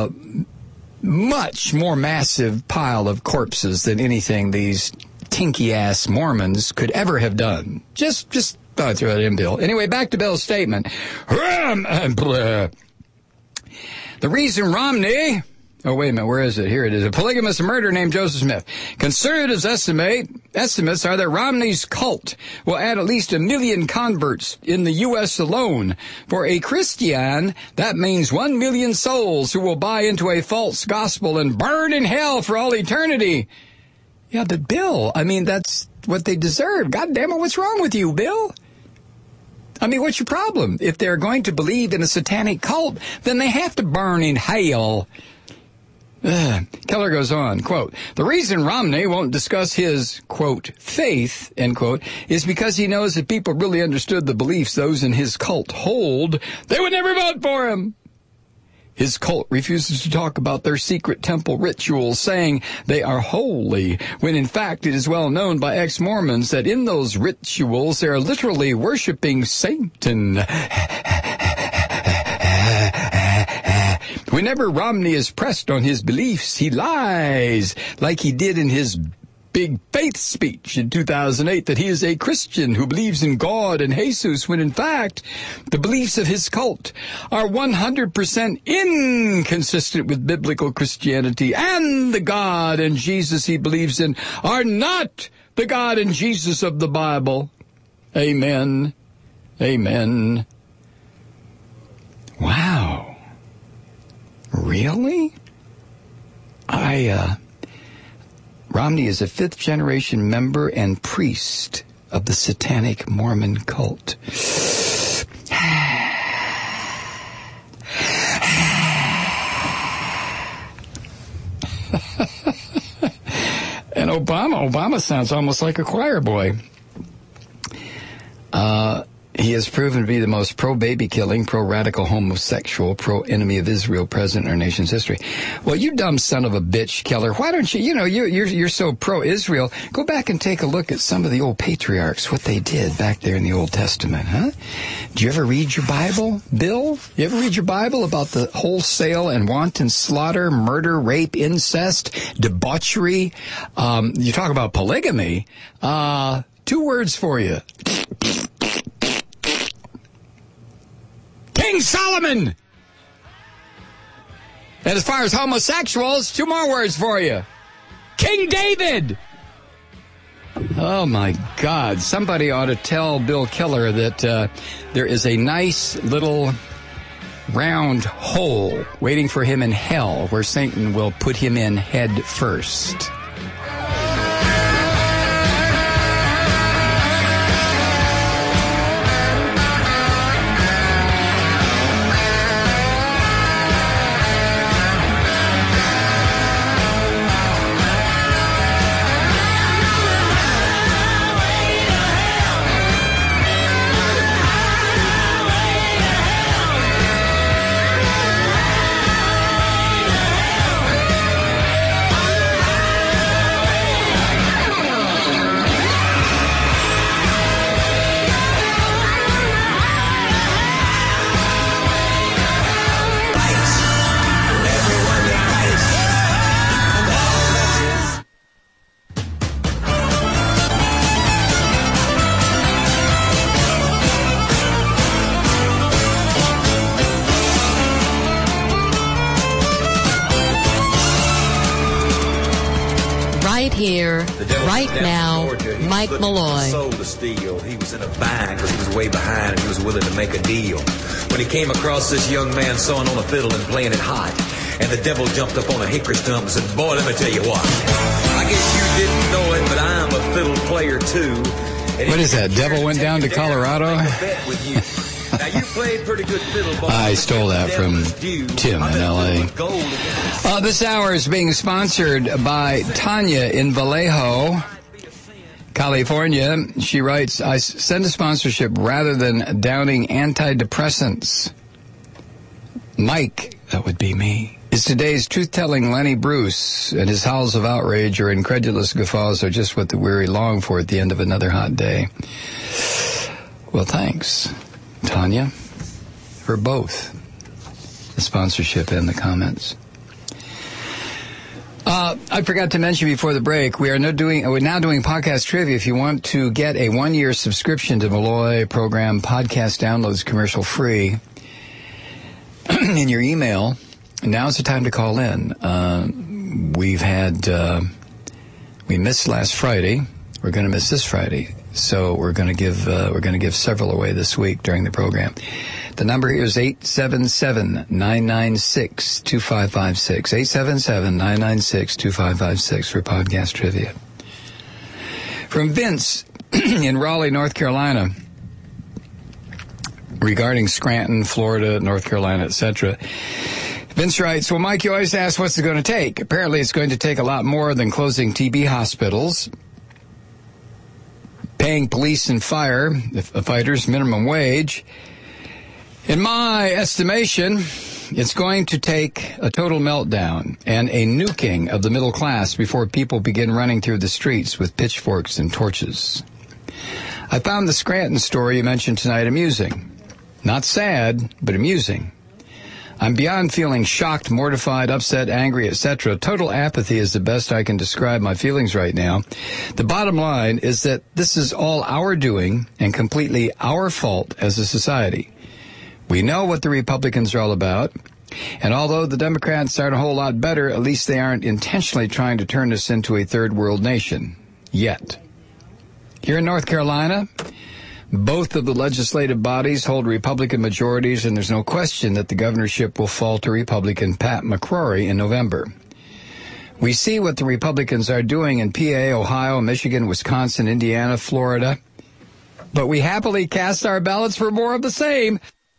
much more massive pile of corpses than anything these tinky-ass Mormons could ever have done. Just thought I'd throw that in, Bill. Anyway, back to Bill's statement. The reason Romney... Oh, wait a minute, where is it? Here it is. A polygamous murderer named Joseph Smith. Conservatives estimates are that Romney's cult will add at least 1 million converts in the U.S. alone. For a Christian, that means 1 million souls who will buy into a false gospel and burn in hell for all eternity. Yeah, but Bill, I mean, that's what they deserve. God damn it, what's wrong with you, Bill? I mean, what's your problem? If they're going to believe in a satanic cult, then they have to burn in hell. Keller goes on, quote, the reason Romney won't discuss his, quote, faith, end quote, is because he knows if people really understood the beliefs those in his cult hold, they would never vote for him. His cult refuses to talk about their secret temple rituals, saying they are holy, when in fact it is well known by ex-Mormons that in those rituals they are literally worshiping Satan. Whenever Romney is pressed on his beliefs, he lies, like he did in his big faith speech in 2008, that he is a Christian who believes in God and Jesus, when in fact the beliefs of his cult are 100% inconsistent with biblical Christianity, and the God and Jesus he believes in are not the God and Jesus of the Bible. Amen. Amen. Wow. Really? Romney is a fifth-generation member and priest of the satanic Mormon cult. And Obama sounds almost like a choir boy. He has proven to be the most pro-baby killing, pro-radical homosexual, pro-enemy of Israel president in our nation's history. Well, you dumb son of a bitch, Keller, why don't you're so pro-Israel, go back and take a look at some of the old patriarchs, what they did back there in the Old Testament, huh? Do you ever read your Bible, Bill? You ever read your Bible about the wholesale and wanton slaughter, murder, rape, incest, debauchery? You talk about polygamy. 2 words for you. King Solomon! And as far as homosexuals, 2 more words for you. King David! Oh, my God. Somebody ought to tell Bill Keller that there is a nice little round hole waiting for him in hell where Satan will put him in head first. Right here, right now, Mike Malloy. Sold the steel. He was in a bind because he was way behind and he was willing to make a deal. When he came across this young man sawing on a fiddle and playing it hot, and the devil jumped up on a hickory stump and said, "Boy, let me tell you what. I guess you didn't know it, but I'm a fiddle player too." And What is that? Devil went down to Colorado? Now, you played pretty good fiddle, but I stole that from Tim in L.A. This hour is being sponsored by Tanya in Vallejo, California. She writes, I send a sponsorship rather than downing antidepressants. Mike, that would be me, is today's truth-telling Lenny Bruce, and his howls of outrage or incredulous guffaws are just what the weary long for at the end of another hot day. Well, thanks, Tanya, for both the sponsorship and the comments. I forgot to mention before the break, we're now doing podcast trivia. If you want to get a 1-year subscription to Malloy program podcast downloads commercial free in your email, now's the time to call in. We missed last Friday. We're going to miss this Friday. So we're going to give several away this week during the program. The number here is 877-996-2556. 877-996-2556 for podcast trivia. From Vince in Raleigh, North Carolina, regarding Scranton, Florida, North Carolina, etc. Vince writes, well, Mike, you always ask what's it going to take. Apparently it's going to take a lot more than closing TB hospitals, paying police and firefighters minimum wage. In my estimation, it's going to take a total meltdown and a nuking of the middle class before people begin running through the streets with pitchforks and torches. I found the Scranton story you mentioned tonight amusing. Not sad, but amusing. I'm beyond feeling shocked, mortified, upset, angry, etc. Total apathy is the best I can describe my feelings right now. The bottom line is that this is all our doing and completely our fault as a society. We know what the Republicans are all about, and although the Democrats aren't a whole lot better, at least they aren't intentionally trying to turn us into a third world nation. Yet. Here in North Carolina, both of the legislative bodies hold Republican majorities, and there's no question that the governorship will fall to Republican Pat McCrory in November. We see what the Republicans are doing in PA, Ohio, Michigan, Wisconsin, Indiana, Florida, but we happily cast our ballots for more of the same.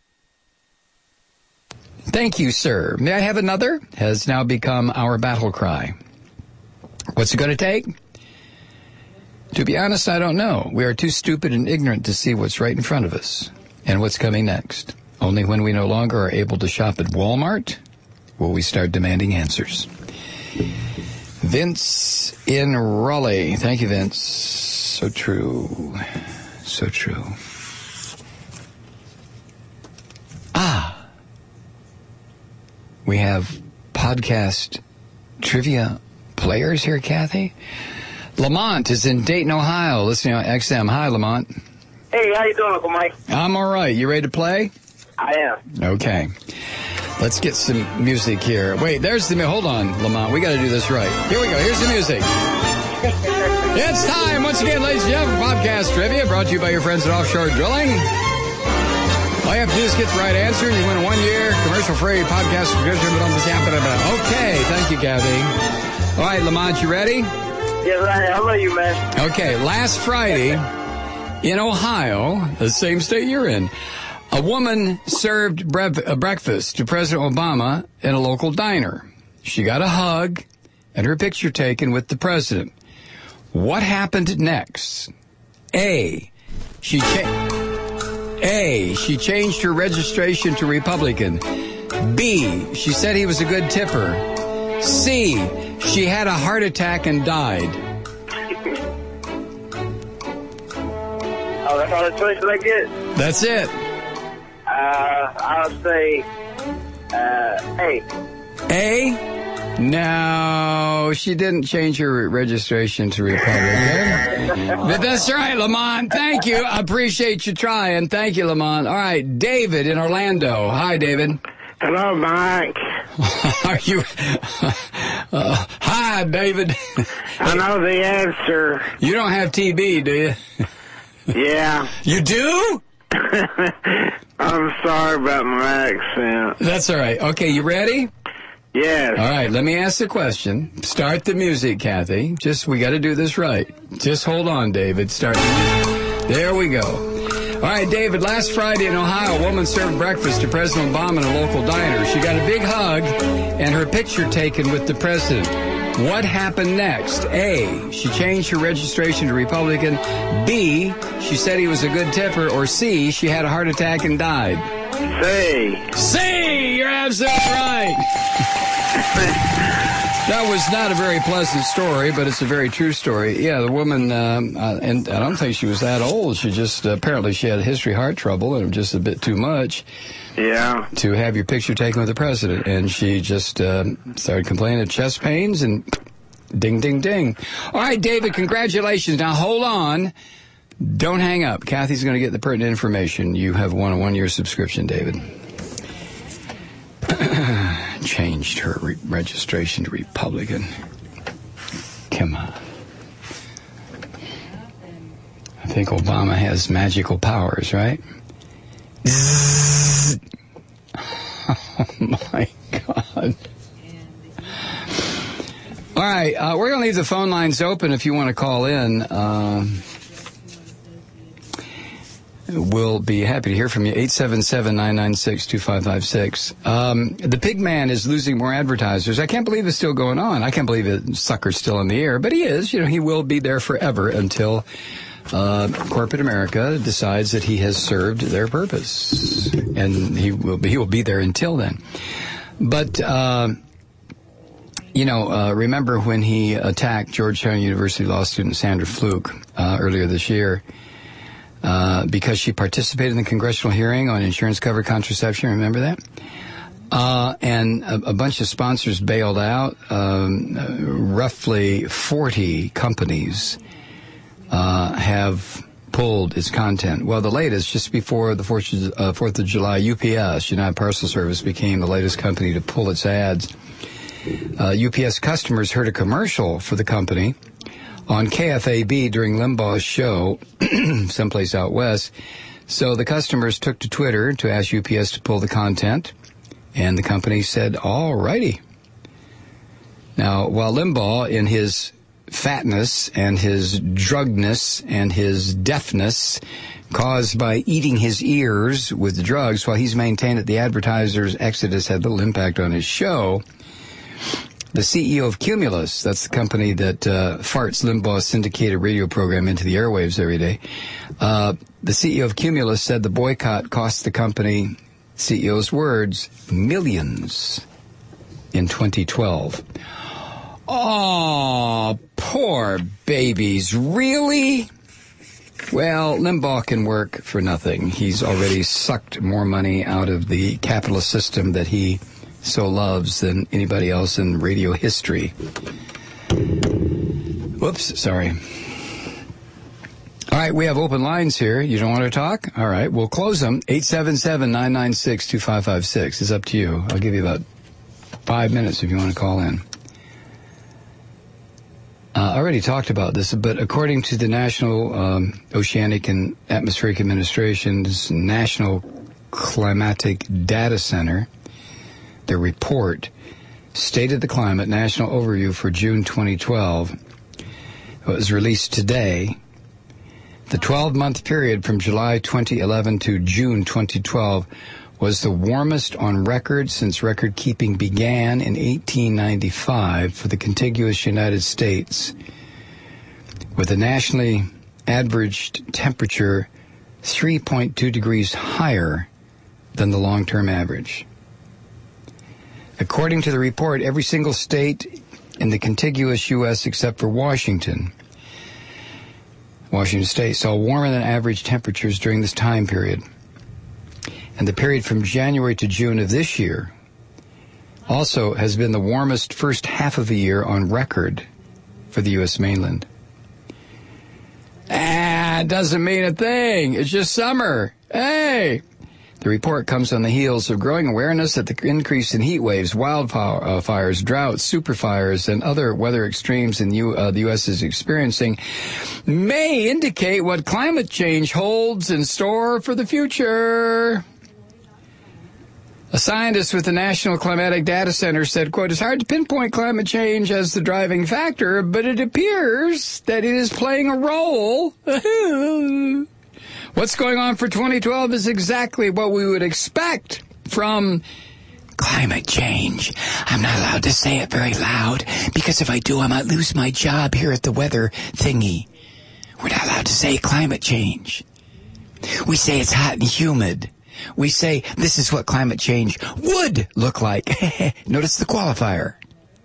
Thank you, sir. May I have another? Has now become our battle cry. What's it going to take? To be honest, I don't know. We are too stupid and ignorant to see what's right in front of us and what's coming next. Only when we no longer are able to shop at Walmart will we start demanding answers. Vince in Raleigh. Thank you, Vince. So true. So true. We have podcast trivia players here, Kathy. Lamont is in Dayton, Ohio, listening on XM. Hi, Lamont. Hey, how you doing, Uncle Mike? I'm all right. You ready to play? I am. Okay. Let's get some music here. Wait, there's the... Hold on, Lamont. We got to do this right. Here we go. Here's the music. It's time, once again, ladies and gentlemen, podcast trivia brought to you by your friends at Offshore Drilling. All you have to do is get the right answer, and you win a 1-year commercial-free podcast subscription. Okay, thank you, Kathy. All right, Lamont, you ready? Yes, I am. How about you, man? Okay, last Friday in Ohio, the same state you're in, a woman served breakfast to President Obama in a local diner. She got a hug and her picture taken with the president. What happened next? A, she changed her registration to Republican. B, she said he was a good tipper. C, she had a heart attack and died. Oh, that's all the choices I get? That's it. I'll say A. A? No, she didn't change her registration to Republican. But that's right, Lamont. Thank you. I appreciate you trying. Thank you, Lamont. All right, David in Orlando. Hi, David. Hello, Mike. Are you... Hi, David. I know the answer. You don't have TB, do you? Yeah. You do? I'm sorry about my accent. That's all right. Okay, you ready? Yes. All right, let me ask the question. Start the music, Kathy. We got to do this right. Just hold on, David. Start the music. There we go. All right, David, last Friday in Ohio, a woman served breakfast to President Obama in a local diner. She got a big hug and her picture taken with the president. What happened next? A, she changed her registration to Republican. B, she said he was a good tipper. Or C, she had a heart attack and died. C, you're absolutely right. That was not a very pleasant story, but it's a very true story. Yeah, the woman, and I don't think she was that old. She just, apparently she had a history of heart trouble, and it was just a bit too much. Yeah. To have your picture taken with the president. And she just started complaining of chest pains, and ding, ding, ding. All right, David, congratulations. Now, hold on. Don't hang up. Kathy's going to get the pertinent information. You have won a one-year subscription, David. Changed her registration to Republican. Come on. I think Obama has magical powers, right? Oh, my God. All right, we're going to leave the phone lines open if you want to call in. We'll be happy to hear from you. 877-996-2556. The pig man is losing more advertisers. I can't believe it's still going on. I can't believe it sucker's still in the air, but he is. You know, he will be there forever until corporate America decides that he has served their purpose, and he will be there until then. But remember when he attacked Georgetown University law student Sandra Fluke earlier this year because she participated in the congressional hearing on insurance-covered contraception? Remember that? And a bunch of sponsors bailed out. Roughly 40 companies have pulled its content. Well, the latest, just before the 4th of July, UPS, United Parcel Service, became the latest company to pull its ads. UPS customers heard a commercial for the company on KFAB during Limbaugh's show someplace out west. So the customers took to Twitter to ask UPS to pull the content, and the company said, all righty. Now, while Limbaugh, in his fatness and his drugness and his deafness caused by eating his ears with drugs, while he's maintained that the advertisers' exodus had little impact on his show, the CEO of Cumulus, that's the company that farts Limbaugh's syndicated radio program into the airwaves every day, the CEO of Cumulus said the boycott cost the company, CEO's words, millions in 2012. Oh, poor babies. Really? Well, Limbaugh can work for nothing. He's already sucked more money out of the capitalist system that he so loves than anybody else in radio history. Whoops, sorry. All right, we have open lines here. You don't want to talk? All right, we'll close them. 877-996-2556. It's up to you. I'll give you about 5 minutes if you want to call in. I already talked about this, but according to the National Oceanic and Atmospheric Administration's National Climatic Data Center, their report, State of the Climate National Overview for June 2012, was released today. The 12-month period from July 2011 to June 2012 was the warmest on record since record keeping began in 1895 for the contiguous United States, with a nationally averaged temperature 3.2 degrees higher than the long-term average. According to the report, every single state in the contiguous U.S. except for Washington State saw warmer than average temperatures during this time period. And the period from January to June of this year also has been the warmest first half of the year on record for the U.S. mainland. It doesn't mean a thing. It's just summer. Hey, The report comes on the heels of growing awareness that the increase in heat waves, wildfires, droughts, superfires, and other weather extremes the U.S. is experiencing may indicate what climate change holds in store for the future. A scientist with the National Climatic Data Center said, quote, "It's hard to pinpoint climate change as the driving factor, but it appears that it is playing a role." What's going on for 2012 is exactly what we would expect from climate change. I'm not allowed to say it very loud, because if I do, I might lose my job here at the weather thingy. We're not allowed to say climate change. We say it's hot and humid. We say this is what climate change would look like. Notice the qualifier.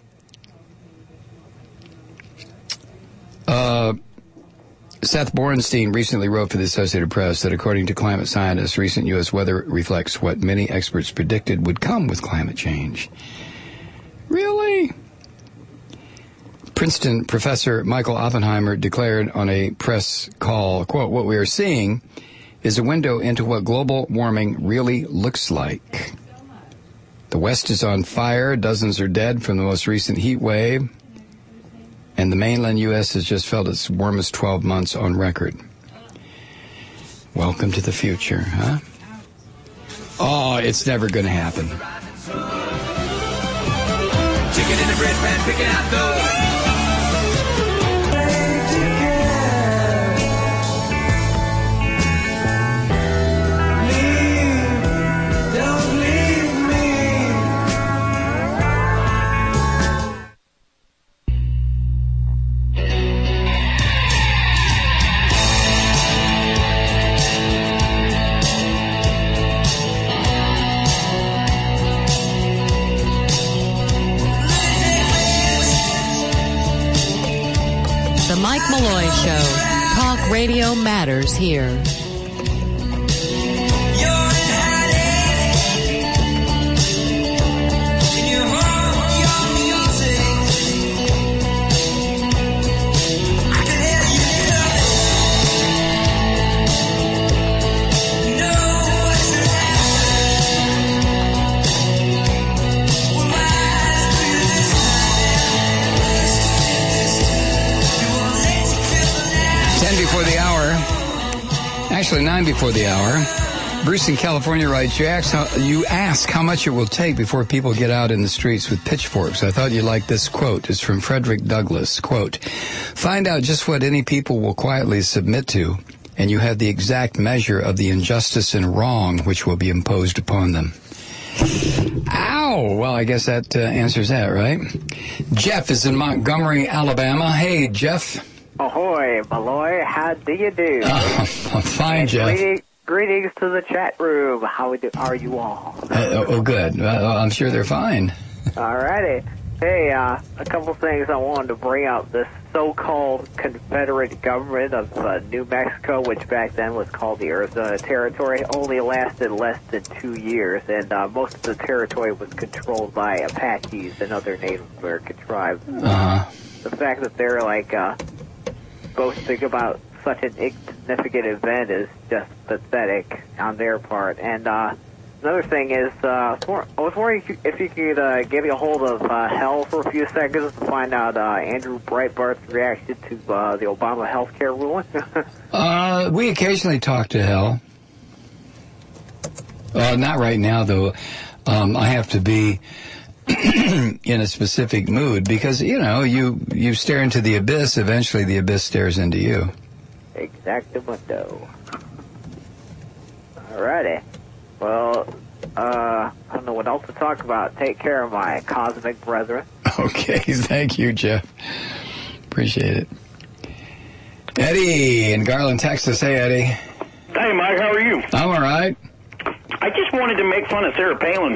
Seth Borenstein recently wrote for the Associated Press that according to climate scientists, recent U.S. weather reflects what many experts predicted would come with climate change. Really? Princeton professor Michael Oppenheimer declared on a press call, quote, "What we are seeing is a window into what global warming really looks like. The West is on fire, dozens are dead from the most recent heat wave, and the mainland U.S. has just felt its warmest 12 months on record." Welcome to the future, huh? Oh, it's never going to happen. Chicken in the bread pan, picking out dough. The Mike Malloy Show. Talk radio matters here. Actually, 9 before the hour. Bruce in California writes, you ask how much it will take before people get out in the streets with pitchforks. I thought you'd like this quote. It's from Frederick Douglass. Quote, "Find out just what any people will quietly submit to, and you have the exact measure of the injustice and wrong which will be imposed upon them." Ow! Well, I guess that answers that, right? Jeff is in Montgomery, Alabama. Hey, Jeff. Ahoy, Malloy. How do you do? I'm fine, Jeff. Greetings to the chat room. How are you all? Good. I'm sure they're fine. All righty. Hey, a couple things I wanted to bring up. This so-called Confederate government of New Mexico, which back then was called the Arizona Territory, only lasted less than 2 years, and most of the territory was controlled by Apaches and other Native American tribes. The fact that they're boasting about such an insignificant event is just pathetic on their part. And another thing is, I was wondering if you could get me a hold of Hell for a few seconds to find out Andrew Breitbart's reaction to the Obama health care ruling. We occasionally talk to Hell. Not right now, though. I have to be in a specific mood because, you stare into the abyss, eventually the abyss stares into you. Exactamundo. Alrighty. Well, I don't know what else to talk about. Take care of my cosmic brethren. Okay, thank you, Jeff. Appreciate it. Eddie in Garland, Texas. Hey, Eddie. Hey, Mike, how are you? I'm all right. I just wanted to make fun of Sarah Palin.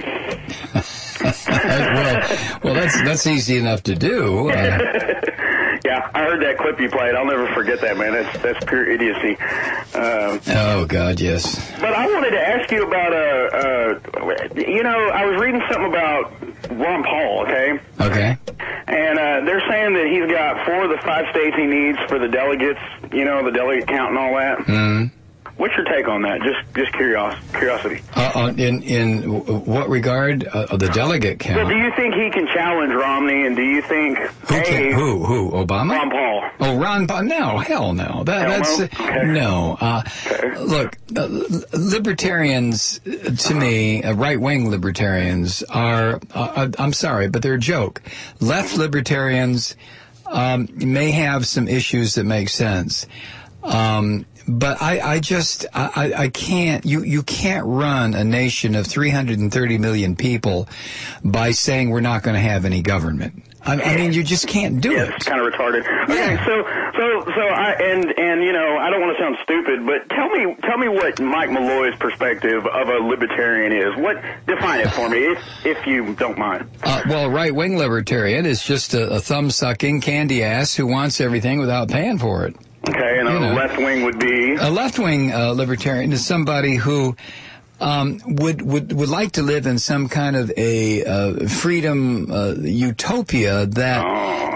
well, that's easy enough to do. Yeah, I heard that clip you played. I'll never forget that, man. That's pure idiocy. Oh, God, yes. But I wanted to ask you about, I was reading something about Ron Paul, okay? Okay. And they're saying that he's got 4 of the 5 states he needs for the delegates, the delegate count and all that. Mm-hmm. What's your take on that? Just curiosity. In what regard? The delegate count. Well, do you think he can challenge Romney, and do you think who? Obama? Ron Paul. Oh, Ron Paul? No, hell no. That's Okay. no. Look, libertarians, to me, right-wing libertarians are. I'm sorry, but they're a joke. Left libertarians may have some issues that make sense. But I can't, you can't run a nation of 330 million people by saying we're not going to have any government. I mean, you just can't do it. It's kind of retarded. Okay, Yeah. so you know, I don't want to sound stupid, but tell me what Mike Malloy's perspective of a libertarian is. Define it for me, if you don't mind. Well, right-wing libertarian is just a thumb-sucking candy ass who wants everything without paying for it. Okay, and a left wing would be? A left-wing libertarian is somebody who would like to live in some kind of a freedom utopia that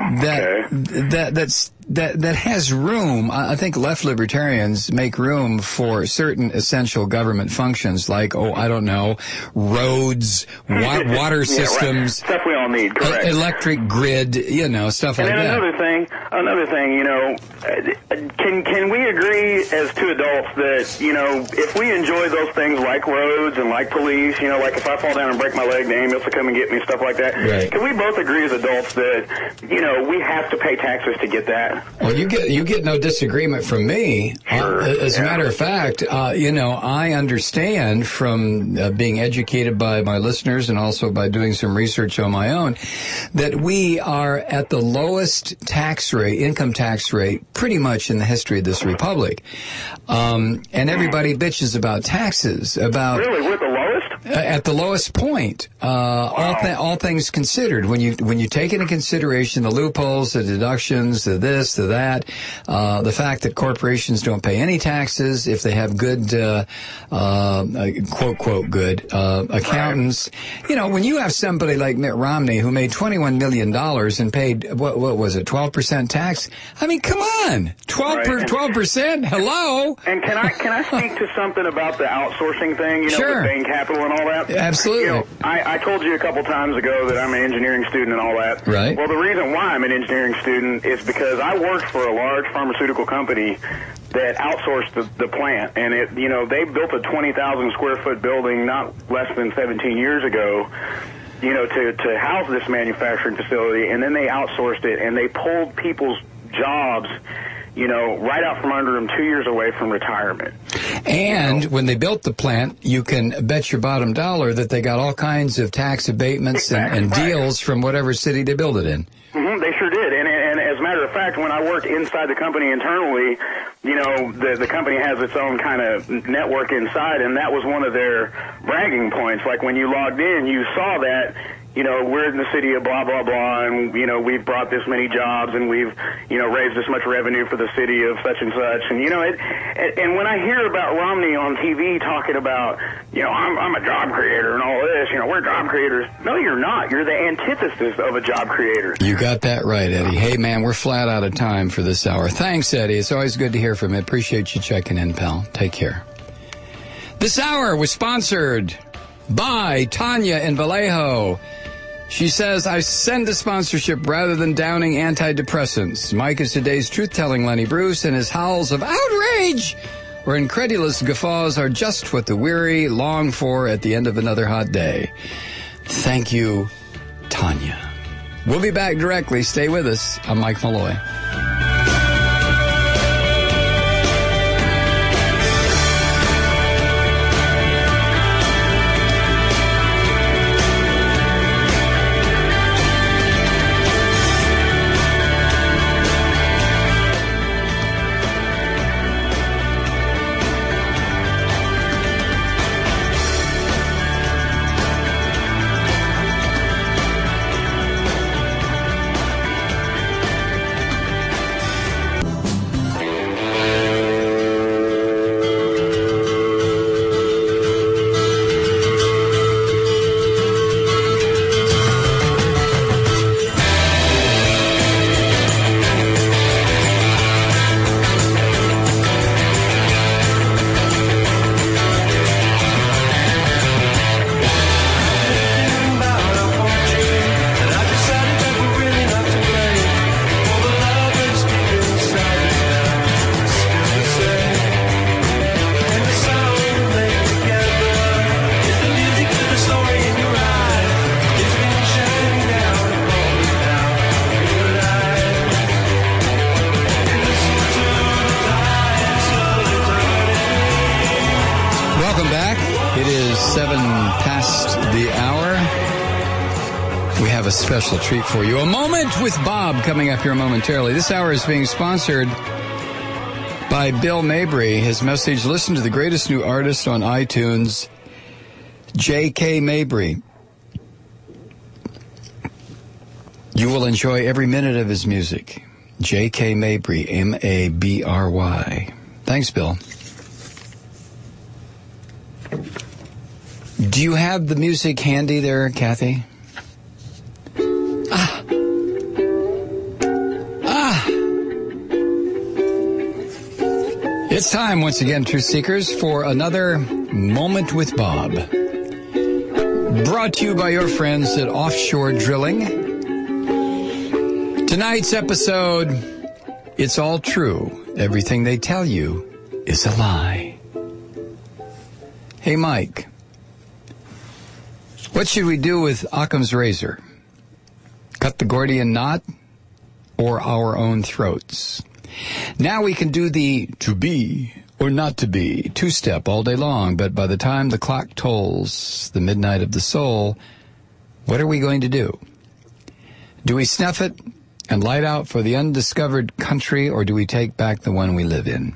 has room. I think left libertarians make room for certain essential government functions, like roads, water systems, stuff we all need, correct? Electric grid, stuff like that. And another thing, can we agree as two adults that, if we enjoy those things like roads and like police, like if I fall down and break my leg, the ambulance will come and get me, stuff like that. Right. Can we both agree as adults that, we have to pay taxes to get that? Well, you get no disagreement from me. Sure. As a matter of fact, I understand from being educated by my listeners and also by doing some research on my own that we are at the lowest income tax rate, pretty much in the history of this republic. And everybody bitches about taxes. Really, we're at the lowest? At the lowest point, all things considered, when you take into consideration the loopholes, the deductions, the this, the that, the fact that corporations don't pay any taxes if they have good, quote good, accountants. Right. When you have somebody like Mitt Romney who made $21 million and paid, what was it, 12% tax? I mean, come on, 12%? Hello? And can I speak to something about the outsourcing thing, Sure. with Bain Capital and all that? Absolutely. I told you a couple times ago that I'm an engineering student and all that. Right. Well, the reason why I'm an engineering student is because I worked for a large pharmaceutical company that outsourced the plant, and they built a 20,000 square foot building not less than 17 years ago, to house this manufacturing facility, and then they outsourced it, and they pulled people's jobs, right out from under them 2 years away from retirement. And when they built the plant, you can bet your bottom dollar that they got all kinds of tax abatements and deals from whatever city they built it in. Mm-hmm, they sure did. And as a matter of fact, when I worked inside the company internally, the company has its own kind of network inside, and that was one of their bragging points. Like when you logged in, you saw that, we're in the city of blah, blah, blah, and, we've brought this many jobs, and we've, raised this much revenue for the city of such and such. And, and when I hear about Romney on TV talking about, I'm a job creator and all this, we're job creators. No, you're not. You're the antithesis of a job creator. You got that right, Eddie. Hey, man, we're flat out of time for this hour. Thanks, Eddie. It's always good to hear from you. Appreciate you checking in, pal. Take care. This hour was sponsored by Tanya in Vallejo. She says, I send the sponsorship rather than downing antidepressants. Mike is today's truth-telling Lenny Bruce, and his howls of outrage or incredulous guffaws are just what the weary long for at the end of another hot day. Thank you, Tanya. We'll be back directly. Stay with us. I'm Mike Malloy. have a special treat for you. A Moment with Bob coming up here momentarily. This hour is being sponsored by Bill Mabry. His message, listen to the greatest new artist on iTunes, J.K. Mabry. You will enjoy every minute of his music. J.K. Mabry, M-A-B-R-Y. Thanks, Bill. Do you have the music handy there, Kathy? It's time, once again, Truth Seekers, for another Moment with Bob. Brought to you by your friends at Offshore Drilling. Tonight's episode, it's all true. Everything they tell you is a lie. Hey, Mike, what should we do with Occam's razor? Cut the Gordian knot or our own throats? Now we can do the to be or not to be two-step all day long, but by the time the clock tolls the midnight of the soul, what are we going to do? Do we snuff it and light out for the undiscovered country, or do we take back the one we live in?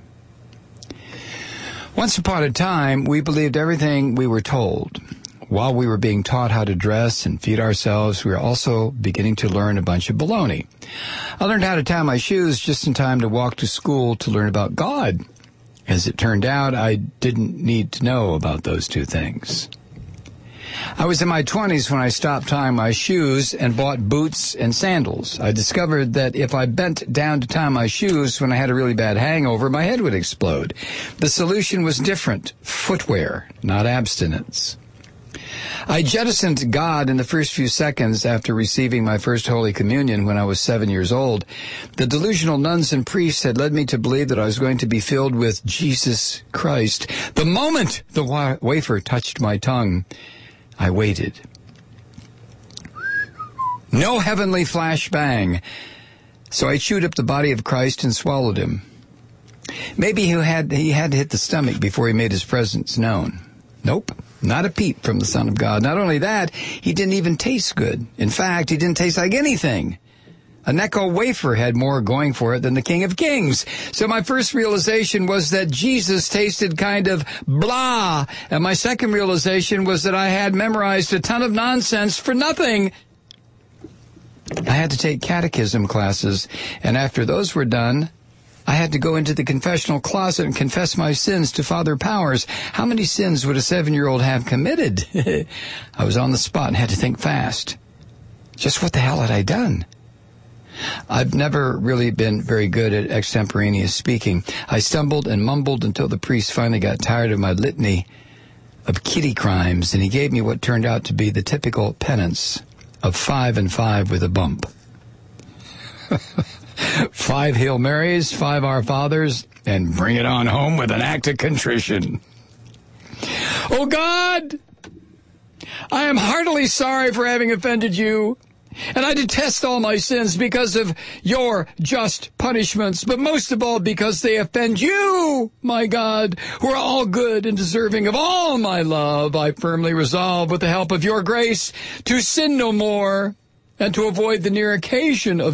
Once upon a time, we believed everything we were told. While we were being taught how to dress and feed ourselves, we were also beginning to learn a bunch of baloney. I learned how to tie my shoes just in time to walk to school to learn about God. As it turned out, I didn't need to know about those two things. I was in my 20s when I stopped tying my shoes and bought boots and sandals. I discovered that if I bent down to tie my shoes when I had a really bad hangover, my head would explode. The solution was different: footwear, not abstinence. I jettisoned God in the first few seconds after receiving my first Holy Communion when I was 7 years old. The delusional nuns and priests had led me to believe that I was going to be filled with Jesus Christ. The moment the wafer touched my tongue, I waited. No heavenly flashbang. So I chewed up the body of Christ and swallowed him. Maybe he had to hit the stomach before he made his presence known. Nope, not a peep from the Son of God. Not only that, he didn't even taste good. In fact, he didn't taste like anything. A Necco wafer had more going for it than the King of Kings. So my first realization was that Jesus tasted kind of blah. And my second realization was that I had memorized a ton of nonsense for nothing. I had to take catechism classes, and after those were done, I had to go into the confessional closet and confess my sins to Father Powers. How many sins would a 7-year-old have committed? I was on the spot and had to think fast. Just what the hell had I done? I've never really been very good at extemporaneous speaking. I stumbled and mumbled until the priest finally got tired of my litany of kitty crimes, and he gave me what turned out to be the typical penance of 5 and 5 with a bump. 5 Hail Marys, 5 Our Fathers, and bring it on home with an act of contrition. Oh God, I am heartily sorry for having offended you, and I detest all my sins because of your just punishments, but most of all because they offend you, my God, who are all good and deserving of all my love. I firmly resolve, with the help of your grace, to sin no more, and to avoid the near occasion of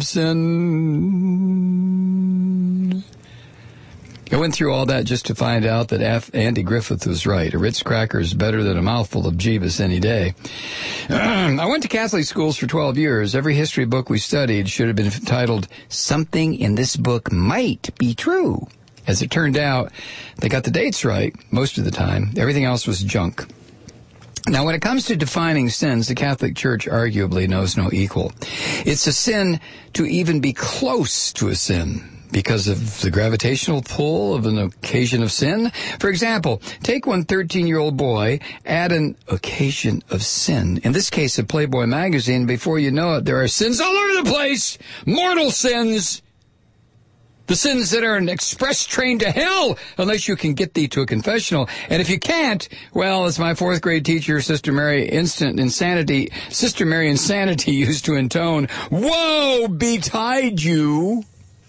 sin. I went through all that just to find out that Andy Griffith was right. A Ritz cracker is better than a mouthful of Jeebus any day. I went to Catholic schools for 12 years. Every history book we studied should have been titled, "Something in this book might be true." As it turned out, they got the dates right most of the time. Everything else was junk. Now, when it comes to defining sins, the Catholic Church arguably knows no equal. It's a sin to even be close to a sin because of the gravitational pull of an occasion of sin. For example, take one 13-year-old boy, add an occasion of sin. In this case, a Playboy magazine. Before you know it, there are sins all over the place. Mortal sins. The sins that are an express train to hell, unless you can get thee to a confessional. And if you can't, well, as my 4th grade teacher, Sister Mary Insanity used to intone, woe betide you.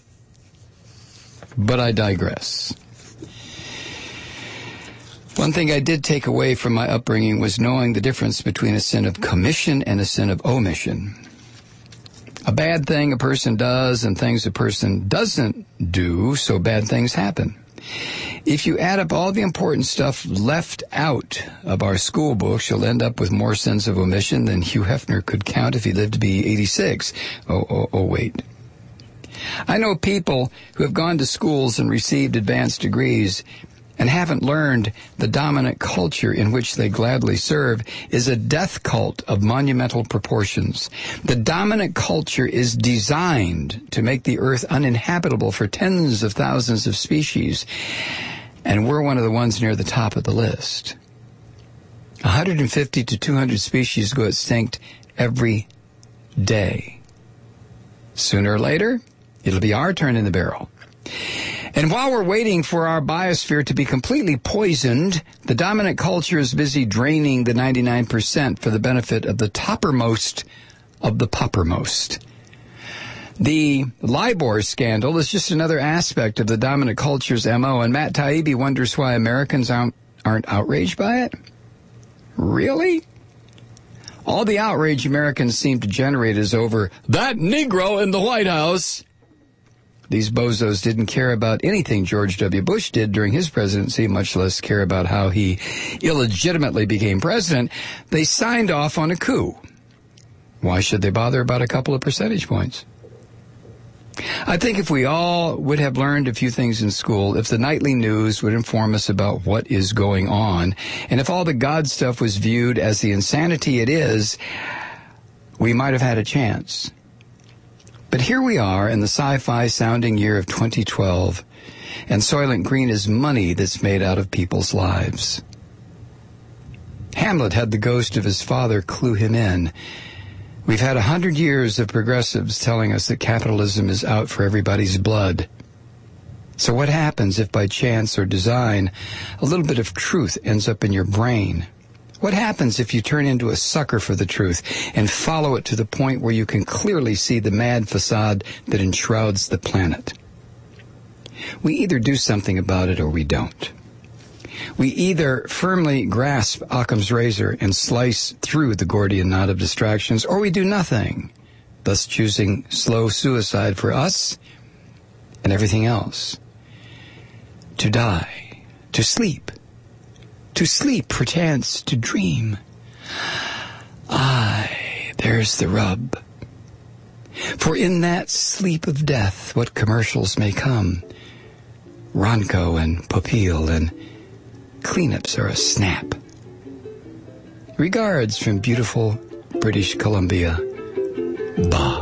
But I digress. One thing I did take away from my upbringing was knowing the difference between a sin of commission and a sin of omission. a bad thing a person does and things a person doesn't do, so bad things happen. If you add up all the important stuff left out of our school books, you'll end up with more sins of omission than Hugh Hefner could count if he lived to be 86. Wait. I know people who have gone to schools and received advanced degrees and haven't learned the dominant culture in which they gladly serve is a death cult of monumental proportions. The dominant culture is designed to make the earth uninhabitable for tens of thousands of species, and we're one of the ones near the top of the list. 150 to 200 species go extinct every day. Sooner or later, it'll be our turn in the barrel. And while we're waiting for our biosphere to be completely poisoned, the dominant culture is busy draining the 99% for the benefit of the toppermost of the poppermost. The LIBOR scandal is just another aspect of the dominant culture's MO, and Matt Taibbi wonders why Americans aren't outraged by it. Really? All the outrage Americans seem to generate is over that Negro in the White House. These bozos didn't care about anything George W. Bush did during his presidency, much less care about how he illegitimately became president. They signed off on a coup. Why should they bother about a couple of percentage points? I think if we all would have learned a few things in school, if the nightly news would inform us about what is going on, and if all the God stuff was viewed as the insanity it is, we might have had a chance. But here we are in the sci-fi sounding year of 2012, and Soylent Green is money that's made out of people's lives. Hamlet had the ghost of his father clue him in. We've had 100 years of progressives telling us that capitalism is out for everybody's blood. So what happens if by chance or design a little bit of truth ends up in your brain? What happens if you turn into a sucker for the truth and follow it to the point where you can clearly see the mad facade that enshrouds the planet? We either do something about it or we don't. We either firmly grasp Occam's razor and slice through the Gordian knot of distractions, or we do nothing, thus choosing slow suicide for us and everything else. To die, to sleep perchance to dream. Aye, there's the rub. For in that sleep of death, what commercials may come. Ronco and Popeil and cleanups are a snap. Regards from beautiful British Columbia, Bob.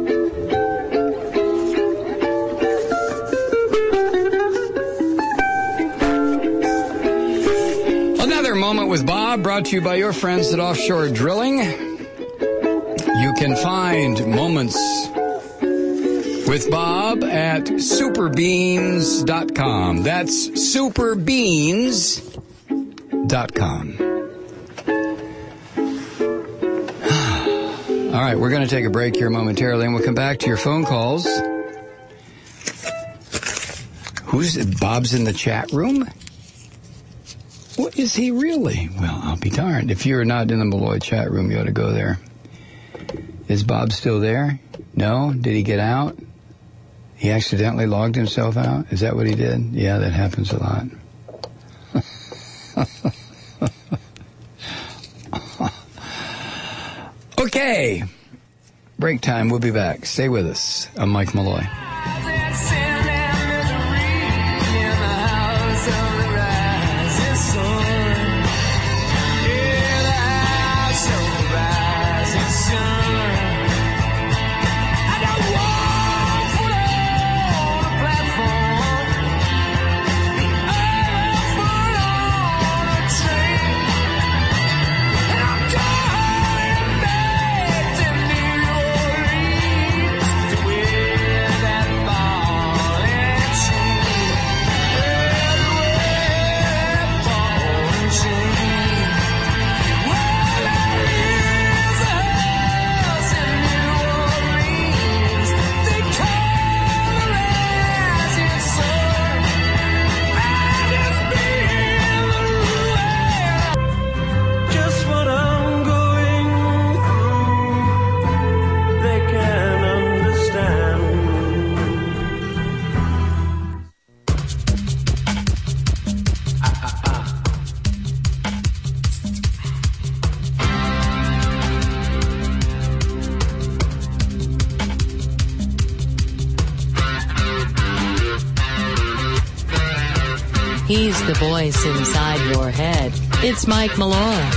Moment with Bob, brought to you by your friends at Offshore Drilling. You can find Moments with Bob at superbeans.com. That's superbeans.com. All right, we're going to take a break here momentarily, and we'll come back to your phone calls. Bob's in the chat room? What is he really? Well, I'll be darned. If you're not in the Malloy chat room, you ought to go there. Is Bob still there? No? Did he get out? He accidentally logged himself out? Is that what he did? Yeah, that happens a lot. Okay. Break time. We'll be back. Stay with us. I'm Mike Malloy. He's the voice inside your head. It's Mike Malloy.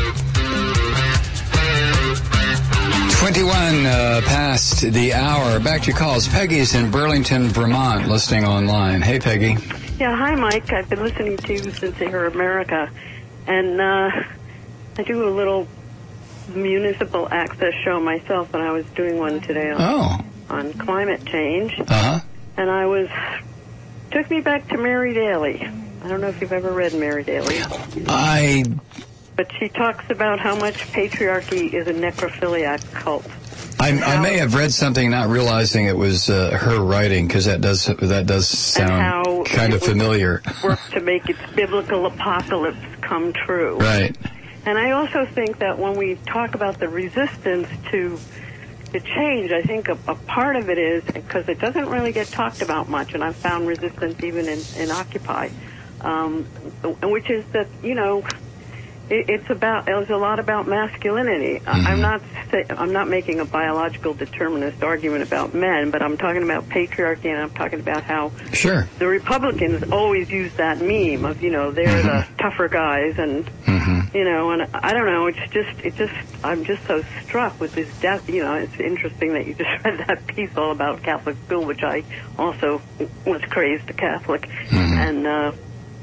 21 past the hour. Back to your calls. Peggy's in Burlington, Vermont, listening online. Hey, Peggy. Yeah, hi, Mike. I've been listening to you since Air America, and I do a little municipal access show myself, and I was doing one today on climate change. And took me back to Mary Daly. I don't know if you've ever read Mary Daly. But she talks about how much patriarchy is a necrophiliac cult. I may have read something not realizing it was her writing, because that does sound kind of familiar. Work to make its biblical apocalypse come true. Right. And I also think that when we talk about the resistance to change, I think a part of it is, because it doesn't really get talked about much, and I've found resistance even in Occupy, which is that, it's a lot about masculinity. Mm-hmm. I'm not making a biological determinist argument about men, but I'm talking about patriarchy, and I'm talking about how the Republicans always use that meme of, they're the tougher guys, and and I don't know. I'm just so struck with this death. It's interesting that you just read that piece all about Catholic school, which I also was crazed a Catholic, and.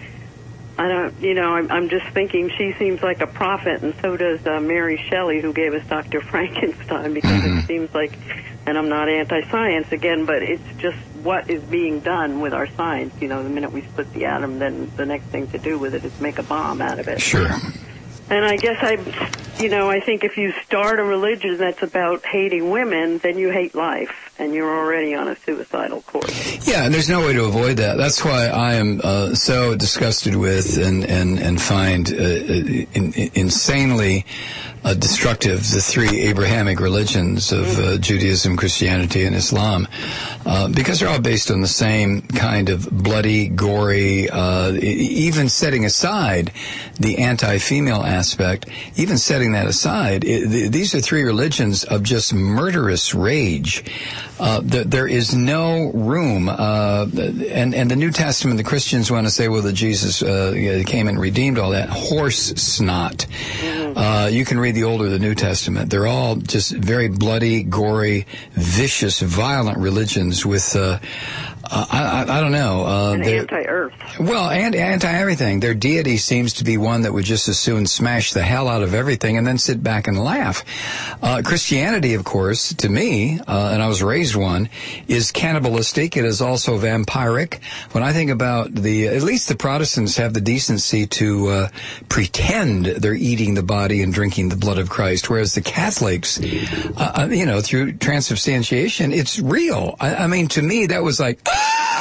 I'm just thinking she seems like a prophet, and so does Mary Shelley, who gave us Dr. Frankenstein, because it seems like, and I'm not anti-science again, but it's just what is being done with our science. The minute we split the atom, then the next thing to do with it is make a bomb out of it. Sure. And I guess I think if you start a religion that's about hating women, then you hate life, and you're already on a suicidal course. Yeah, and there's no way to avoid that. That's why I am so disgusted with and find insanely destructive the three Abrahamic religions of Judaism, Christianity, and Islam, because they're all based on the same kind of bloody, gory, even setting aside the anti-female aspect, even setting that aside, these are three religions of just murderous rage. There is no room, and the New Testament, the Christians want to say, well, that Jesus came and redeemed all that. Horse snot. You can read the Old or the New Testament. They're all just very bloody, gory, vicious, violent religions with, I don't know. And anti-earth. Well, and anti-everything. Their deity seems to be one that would just as soon smash the hell out of everything and then sit back and laugh. Christianity, of course, to me, and I was raised one, is cannibalistic. It is also vampiric. When I think about at least the Protestants have the decency to pretend they're eating the body and drinking the blood of Christ, whereas the Catholics, through transubstantiation, it's real. I mean, to me, that was like,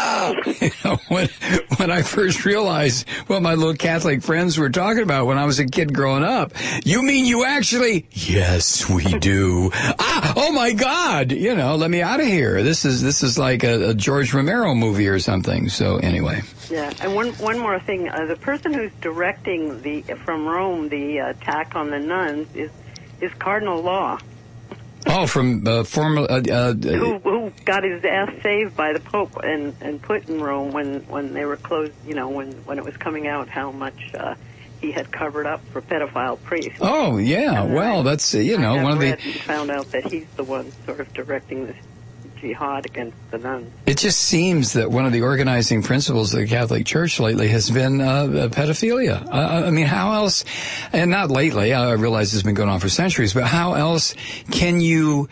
when I first realized what my little Catholic friends were talking about when I was a kid growing up. You mean you actually? Yes, we do. Oh my God! Let me out of here. This is like a George Romero movie or something. So anyway. Yeah, and one more thing. The person who's directing from Rome the attack on the nuns is Cardinal Law. Oh, from who got his ass saved by the Pope and put in Rome when they were closed, when it was coming out how much he had covered up for pedophile priests. Oh, yeah. Well, that's, one of the... found out that he's the one sort of directing this jihad against the nuns. It just seems that one of the organizing principles of the Catholic Church lately has been pedophilia. I mean, how else, and not lately, I realize it's been going on for centuries, but how else can you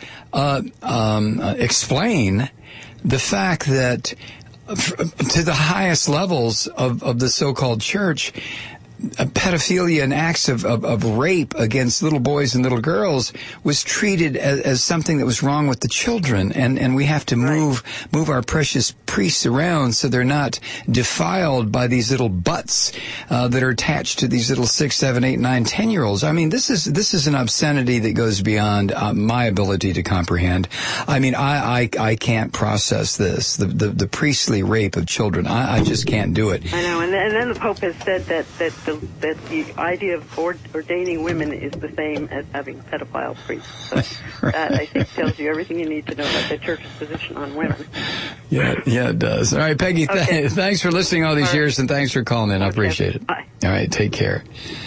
explain the fact that to the highest levels of the so-called church, pedophilia and acts of rape against little boys and little girls was treated as something that was wrong with the children, and we have to move our precious priests around so they're not defiled by these little butts that are attached to these little 6, 7, 8, 9, 10-year-olds. I mean, this is an obscenity that goes beyond my ability to comprehend. I mean, I can't process this, the priestly rape of children. I just can't do it. I know, and then the Pope has said that the that the idea of ordaining women is the same as having pedophile priests. So that, I think, tells you everything you need to know about the church's position on women. Yeah, it does. All right, Peggy, Okay. thanks for listening all these years, and thanks for calling in. I appreciate it. Bye. All right, take care.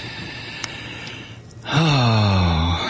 Oh.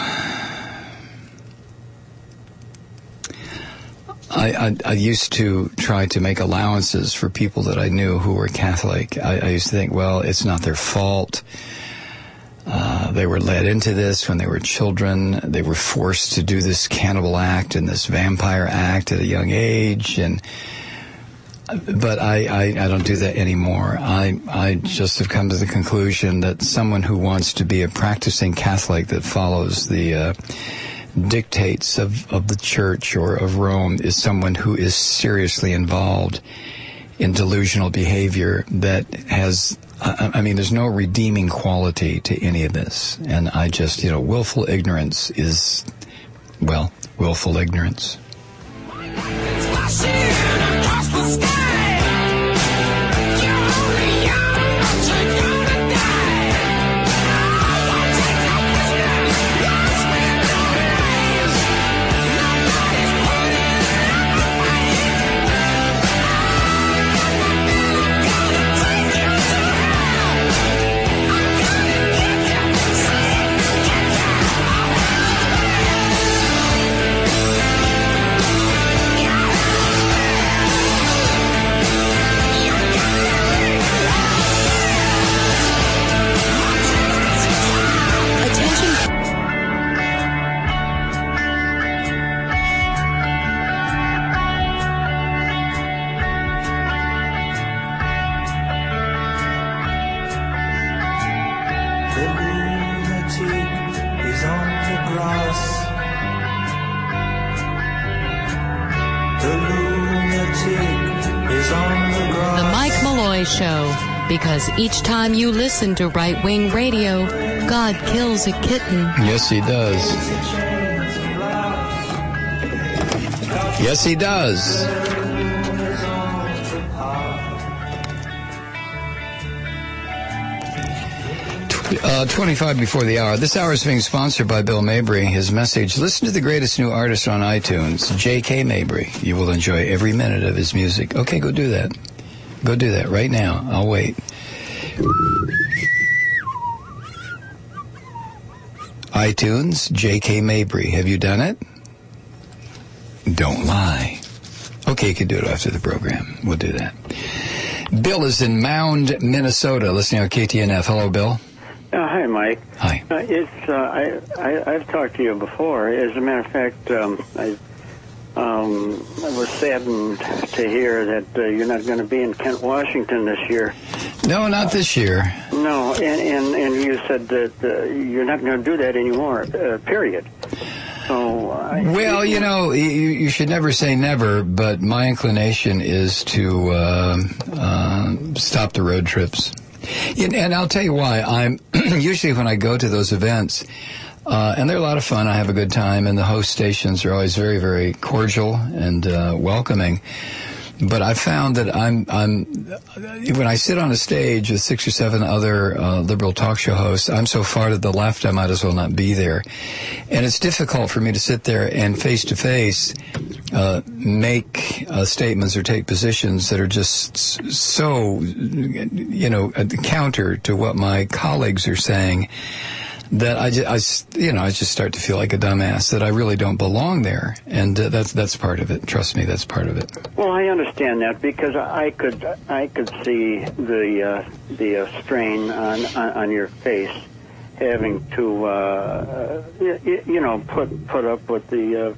I used to try to make allowances for people that I knew who were Catholic. I used to think, well, it's not their fault. They were led into this when they were children. They were forced to do this cannibal act and this vampire act at a young age. But I don't do that anymore. I just have come to the conclusion that someone who wants to be a practicing Catholic that follows the dictates of the Church or of Rome is someone who is seriously involved in delusional behavior that has, there's no redeeming quality to any of this. And I just, willful ignorance is, willful ignorance. Because each time you listen to right-wing radio, God kills a kitten. Yes, he does. Yes, he does. Uh, 25 before the hour. This hour is being sponsored by Bill Mabry. His message, listen to the greatest new artist on iTunes, J.K. Mabry. You will enjoy every minute of his music. Okay, go do that. Go do that right now. I'll wait. iTunes, J.K. Mabry. Have you done it? Don't lie. Okay, you can do it after the program. We'll do that. Bill is in Mound, Minnesota, listening on KTNF. Hello, Bill. Hi, Mike. Hi. I've talked to you before. As a matter of fact, I was saddened to hear that you're not going to be in Kent, Washington this year. No, not this year. No, and you said that you're not going to do that anymore, period. So, you should never say never, but my inclination is to stop the road trips. And I'll tell you why. I'm usually when I go to those events, and they're a lot of fun. I have a good time, and the host stations are always very, very cordial and welcoming. But I found that when I sit on a stage with 6 or 7 other liberal talk show hosts, I'm so far to the left I might as well not be there. And it's difficult for me to sit there and face to face make statements or take positions that are just so, counter to what my colleagues are saying, that I just start to feel like a dumbass, that I really don't belong there. And that's part of it. Trust me, that's part of it. Well, I understand that, because I could see the strain on your face, having to put up with the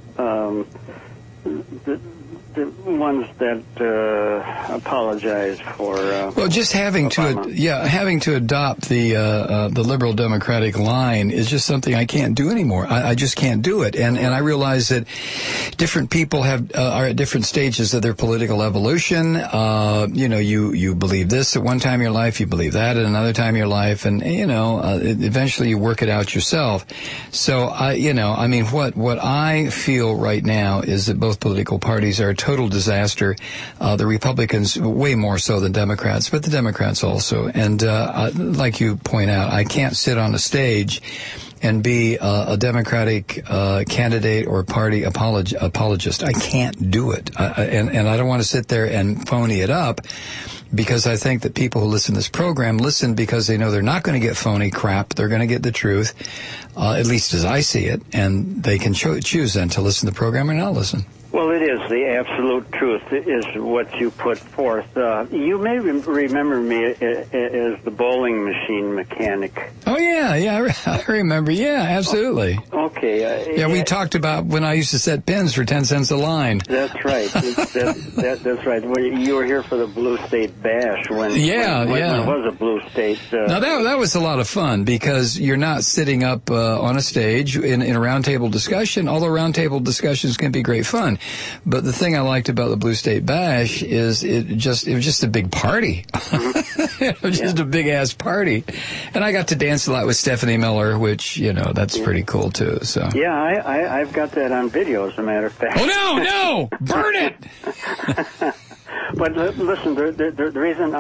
ones that apologize for. Well, just having to adopt the liberal democratic line is just something I can't do anymore. I just can't do it, and I realize that different people are at different stages of their political evolution. You believe this at one time in your life, you believe that at another time in your life, and eventually you work it out yourself. So what I feel right now is that both political parties are total disaster. The Republicans, way more so than Democrats, but the Democrats also. And like you point out, I can't sit on a stage and be a Democratic candidate or party apologist. I can't do it. And I don't want to sit there and phony it up, because I think that people who listen to this program listen because they know they're not going to get phony crap. They're going to get the truth, at least as I see it, and they can choose then to listen to the program or not listen. Well, it is. The absolute truth is what you put forth. You may remember me as the bowling machine mechanic. Oh, yeah, I remember. Yeah, absolutely. Okay. Yeah, we talked about when I used to set pins for 10 cents a line. That's right. That's right. When you were here for the Blue State Bash when it was a Blue State. Now, that was a lot of fun, because you're not sitting up on a stage in a roundtable discussion, although roundtable discussions can be great fun. But the thing I liked about the Blue State Bash is it was just a big party. It was just a big ass party. And I got to dance a lot with Stephanie Miller, which, that's pretty cool too. So yeah, I've got that on video, as a matter of fact. Oh no, burn it. But listen, the reason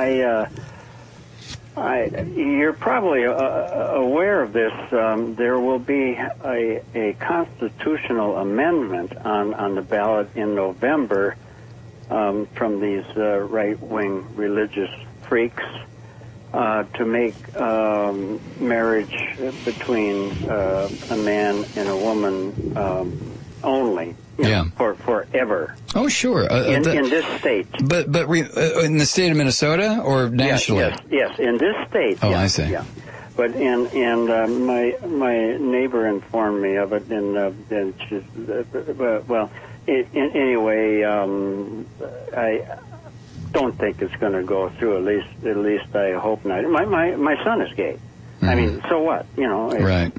you're probably aware of this. There will be a constitutional amendment on the ballot in November from these right-wing religious freaks to make marriage between a man and a woman only. For forever. Oh, sure. In this state. But in the state of Minnesota or nationally? Yes, in this state. Oh, I see. Yeah. But my neighbor informed me of it, and she's anyway, I don't think it's going to go through. At least I hope not. My son is gay. I mean, so what? Right.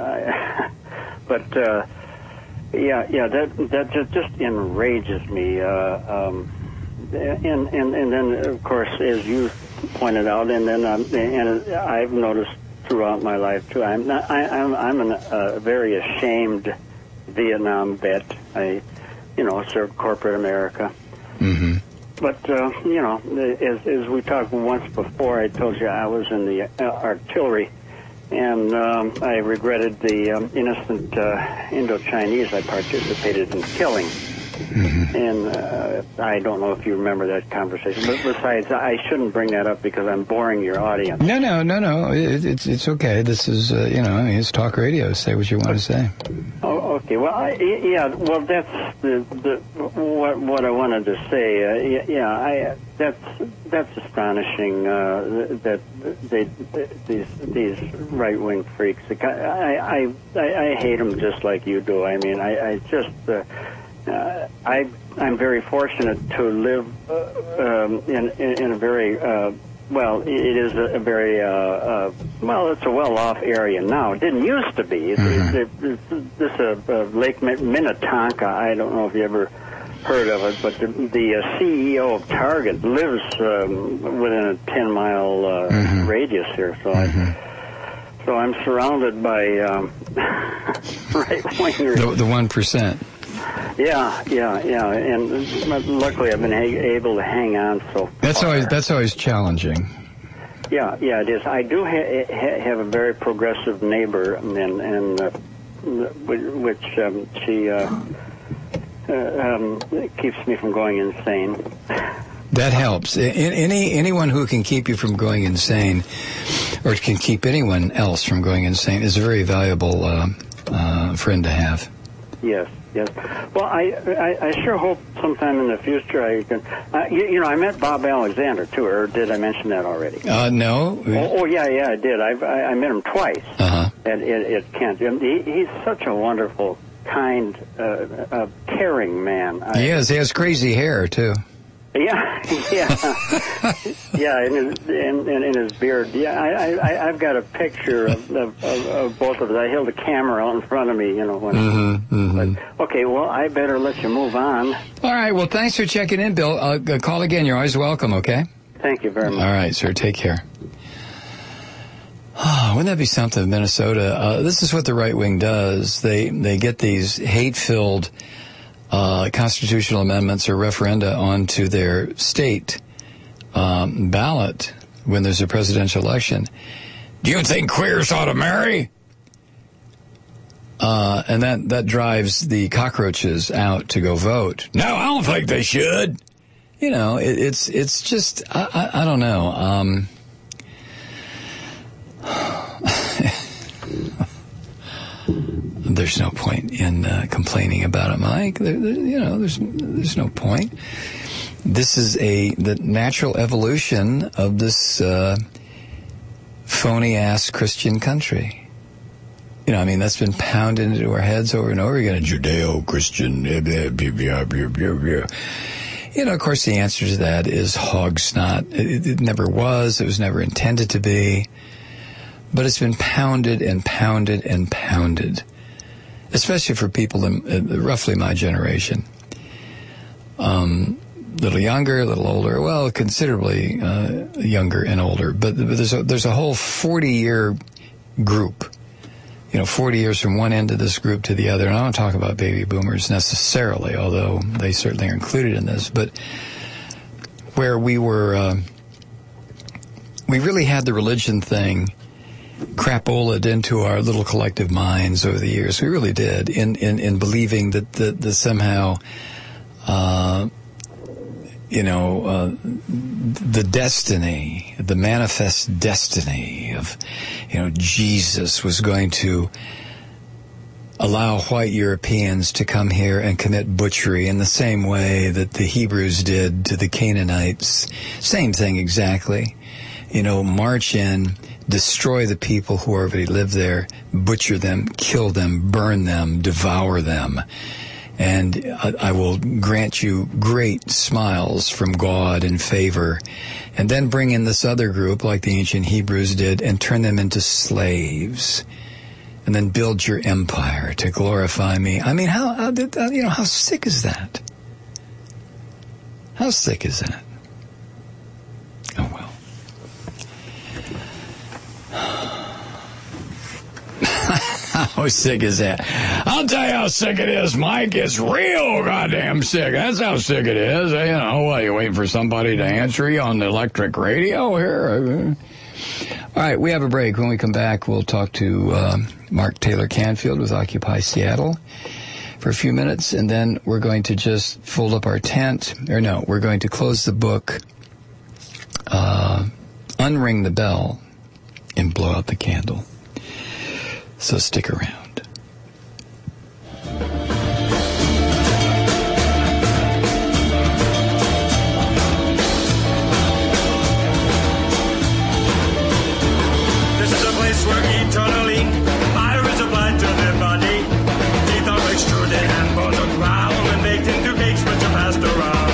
But. Yeah, that just enrages me. And then, of course, as you pointed out, and I've noticed throughout my life too. I'm a very ashamed Vietnam vet. I served corporate America. Mm-hmm. But as we talked once before, I told you I was in the artillery. And I regretted the innocent Indo-Chinese I participated in killing. Mm-hmm. And I don't know if you remember that conversation. But besides, I shouldn't bring that up because I'm boring your audience. No. It's okay. This is, it's talk radio. Say what you want to say. Oh, okay. Well, well, that's what I wanted to say. That's astonishing that these right-wing freaks. I hate them just like you do. I mean, I'm very fortunate to live in a very it is a very it's a well-off area now. It didn't used to be. This Lake Minnetonka. I don't know if you ever heard of it, but the CEO of Target lives within a 10-mile radius here. So so I'm surrounded by right-wingers. The 1%. Yeah, and luckily I've been able to hang on so far. That's always challenging. Yeah, it is. I do have a very progressive neighbor, and which she keeps me from going insane. That helps. Anyone who can keep you from going insane, or can keep anyone else from going insane, is a very valuable friend to have. Yes. Well, I sure hope sometime in the future I can. I met Bob Alexander too, or did I mention that already? No. Oh, yeah, I did. I met him twice at Kent. He's such a wonderful, kind, caring man. He has crazy hair too. Yeah, and his beard. Yeah, I've got a picture of both of us. I held a camera out in front of me, But, okay, well, I better let you move on. All right. Well, thanks for checking in, Bill. Call again. You're always welcome. Okay. Thank you very much. All right, sir. Take care. Wouldn't that be something, Minnesota? This is what the right wing does. They get these hate-filled constitutional amendments or referenda onto their state ballot when there's a presidential election. Do you think queers ought to marry? And that drives the cockroaches out to go vote. No, I don't think they should. You know, it's just, I don't know. There's no point in complaining about it, Mike. There's no point. This is the natural evolution of this phony-ass Christian country. You know, I mean, that's been pounded into our heads over and over again. Judeo-Christian. You know, of course, the answer to that is hog snot. It never was. It was never intended to be. But it's been pounded and pounded and pounded, especially for people in roughly my generation. Little younger, a little older. Well, considerably younger and older. But there's a whole 40-year group. You know, 40 years from one end of this group to the other. And I don't talk about baby boomers necessarily, although they certainly are included in this. But where we were, we really had the religion thing crapolaed into our little collective minds over the years. We really did, in believing that somehow, the destiny, the manifest destiny of, Jesus was going to allow white Europeans to come here and commit butchery in the same way that the Hebrews did to the Canaanites. Same thing exactly. March in, destroy the people who already live there, butcher them, kill them, burn them, devour them. And I will grant you great smiles from God and favor. And then bring in this other group, like the ancient Hebrews did, and turn them into slaves. And then build your empire to glorify me. I mean, how sick is that? How sick is that? Oh, well. How sick is that? I'll tell you how sick it is, Mike. It's real goddamn sick. That's how sick it is. You waiting for somebody to answer you on the electric radio here? All right, we have a break. When we come back, we'll talk to Mark Taylor Canfield with Occupy Seattle for a few minutes, and then we're going to just fold up our tent. We're going to close the book, unring the bell, and blow out the candle. So stick around. This is a place where eternally fire is applied to their body. Teeth are extruded and bones are ground and baked into cakes which are passed around.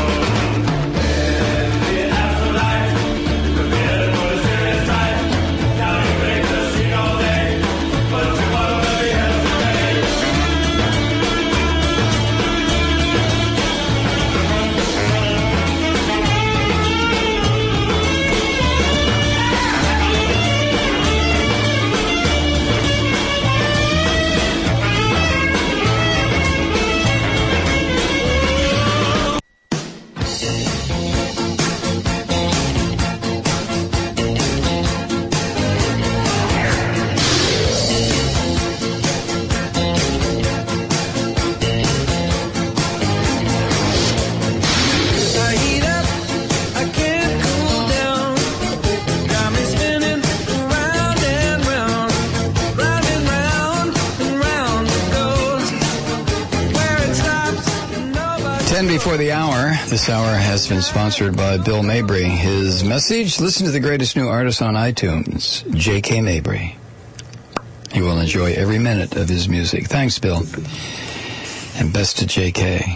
Before the hour, this hour has been sponsored by Bill Mabry. His message, listen to the greatest new artist on iTunes, J.K. Mabry. You will enjoy every minute of his music. Thanks, Bill. And best to J.K.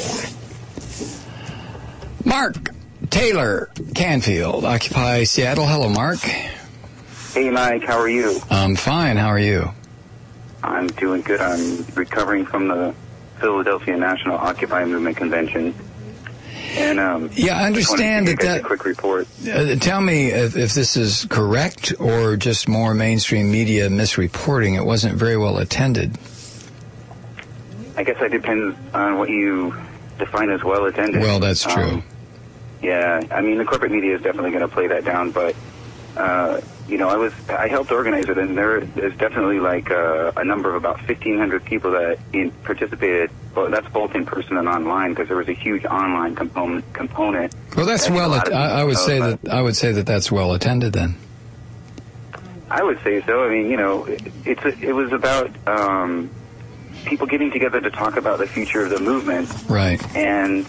Mark Taylor Canfield, Occupy Seattle. Hello, Mark. Hey, Mike. How are you? I'm fine. How are you? I'm doing good. I'm recovering from the Philadelphia National Occupy Movement Convention. And I understand that. A quick report. Tell me if this is correct or just more mainstream media misreporting. It wasn't very well attended. I guess that depends on what you define as well attended. Well, that's true. Yeah, I mean, the corporate media is definitely going to play that down, but, I helped organize it, and there is definitely like a number of about 1,500 people that participated. Well, that's both in person and online, because there was a huge online component. Well, that's I would say that that's well attended then. I would say so. I mean, it was about people getting together to talk about the future of the movement. Right. And,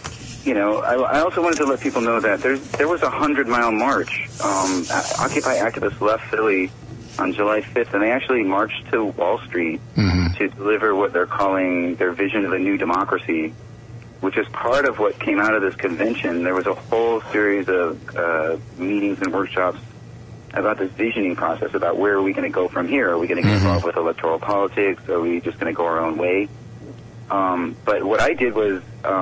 I also wanted to let people know that there was a 100-mile march. Occupy activists left Philly on July 5th, and they actually marched to Wall Street to deliver what they're calling their vision of a new democracy, which is part of what came out of this convention. There was a whole series of meetings and workshops about this visioning process, about where are we going to go from here? Are we going to get involved with electoral politics? Are we just going to go our own way? But what I did was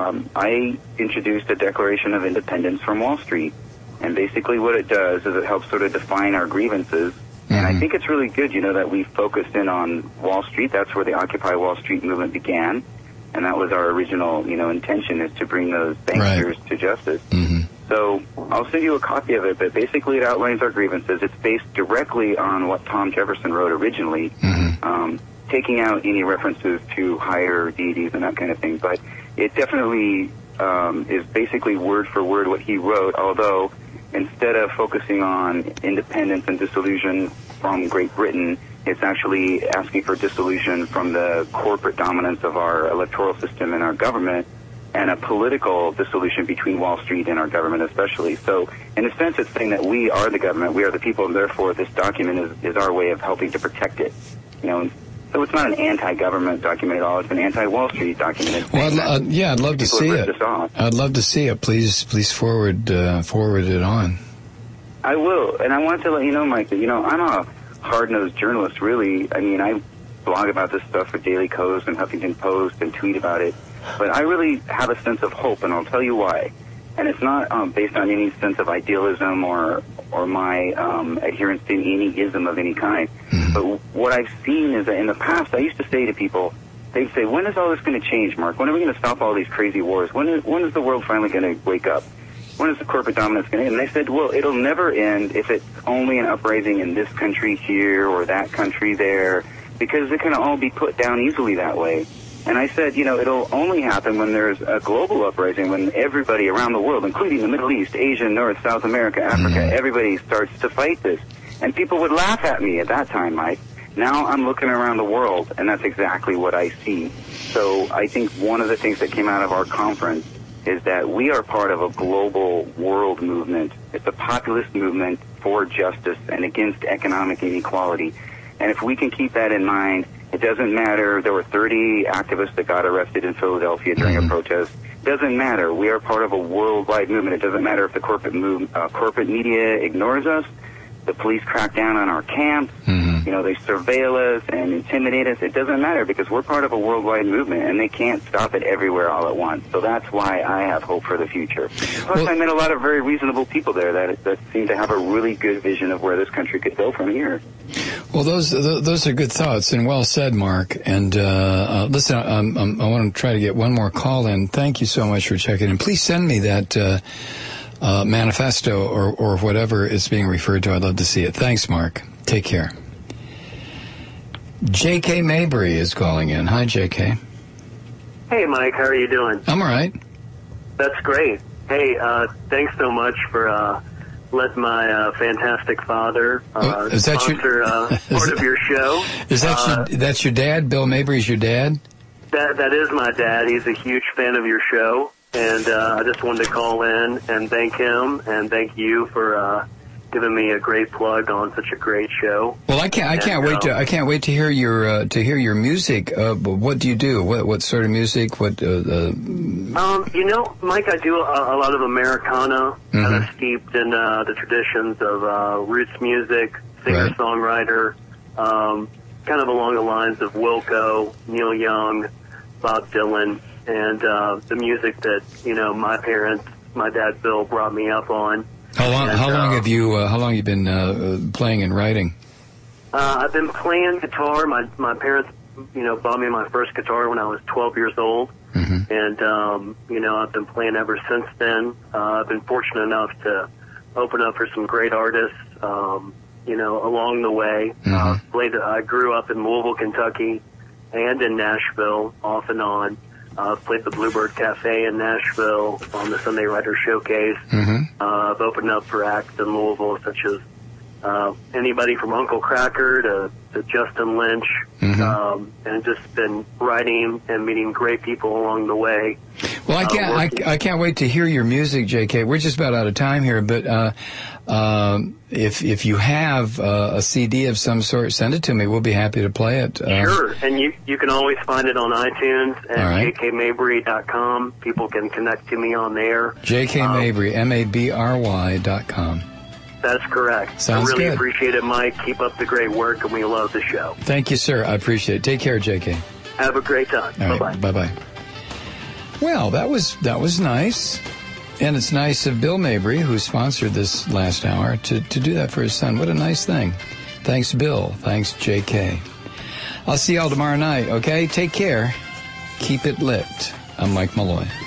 I introduced a Declaration of Independence from Wall Street. And basically what it does is it helps sort of define our grievances. And I think it's really good, that we focused in on Wall Street. That's where the Occupy Wall Street movement began. And that was our original, intention, is to bring those banksters to justice. So I'll send you a copy of it, but basically it outlines our grievances. It's based directly on what Tom Jefferson wrote originally, taking out any references to higher deities and that kind of thing. But it definitely is basically word for word what he wrote, although instead of focusing on independence and dissolution from Great Britain, it's actually asking for dissolution from the corporate dominance of our electoral system and our government, and a political dissolution between Wall Street and our government especially. So, in a sense, it's saying that we are the government, we are the people, and therefore this document is our way of helping to protect it. So it's not an anti-government document at all, it's an anti-Wall Street document. Well, I'd love to see it. I'd love to see it. Please forward it on. I will, and I wanted to let you know, Mike, that, I'm a hard-nosed journalist, really. I mean, I blog about this stuff for Daily Kos and Huffington Post and tweet about it. But I really have a sense of hope, and I'll tell you why. And it's not based on any sense of idealism or my adherence to any ism of any kind. But what I've seen is that in the past, I used to say to people, they'd say, when is all this going to change, Mark? When are we going to stop all these crazy wars? When is the world finally going to wake up? When is the corporate dominance going to end? And they said, well, it'll never end if it's only an uprising in this country here or that country there, because it can all be put down easily that way. And I said, it'll only happen when there's a global uprising, when everybody around the world, including the Middle East, Asia, North, South America, Africa, everybody starts to fight this. And people would laugh at me at that time, Mike. Now I'm looking around the world, and that's exactly what I see. So I think one of the things that came out of our conference is that we are part of a global world movement. It's a populist movement for justice and against economic inequality. And if we can keep that in mind, it doesn't matter. There were 30 activists that got arrested in Philadelphia during a protest. It doesn't matter. We are part of a worldwide movement. It doesn't matter if the corporate media ignores us. The police crack down on our camps. They surveil us and intimidate us. It doesn't matter, because we're part of a worldwide movement, and they can't stop it everywhere all at once. So that's why I have hope for the future. Plus, I met a lot of very reasonable people there that seem to have a really good vision of where this country could go from here. Well, those are good thoughts, and well said, Mark. And listen, I want to try to get one more call in. Thank you so much for checking in. Please send me that manifesto or whatever is being referred to. I'd love to see it. Thanks, Mark. Take care. J.K. Mabry is calling in. Hi, J.K. Hey, Mike. How are you doing? I'm all right. That's great. Hey, thanks so much for letting my fantastic father sponsor part of your show. Is that that's your dad? Bill Mabry's your dad? That is my dad. He's a huge fan of your show. And I just wanted to call in and thank him and thank you for giving me a great plug on such a great show. Well, I can't wait to hear your music. What do you do? What sort of music? What? Mike, I do a lot of Americana, kind of steeped in the traditions of roots music, singer-songwriter, kind of along the lines of Wilco, Neil Young, Bob Dylan, and the music that my dad Bill brought me up on. How long have you been playing and writing? I've been playing guitar. My parents bought me my first guitar when I was 12 years old. Mm-hmm. And, I've been playing ever since then. I've been fortunate enough to open up for some great artists, along the way. Mm-hmm. I grew up in Louisville, Kentucky, and in Nashville, off and on. Played the Bluebird Cafe in Nashville on the Sunday Writer Showcase. Mm-hmm. I've opened up for acts in Louisville, such as anybody from Uncle Cracker to Justin Lynch, and just been writing and meeting great people along the way. Well, I can't wait to hear your music, J.K. We're just about out of time here, but if you have a CD of some sort, send it to me. We'll be happy to play it. Sure, and you can always find it on iTunes at jkmabry.com. People can connect to me on there. jkmabry, MABRY.com. That's correct. Sounds I really good. Appreciate it, Mike. Keep up the great work, and we love the show. Thank you, sir. I appreciate it. Take care, J.K. Have a great time. All Bye-bye. right, bye-bye. Well, that was nice. And it's nice of Bill Mabry, who sponsored this last hour, to do that for his son. What a nice thing. Thanks, Bill. Thanks, J.K. I'll see y'all tomorrow night, okay? Take care. Keep it lit. I'm Mike Malloy.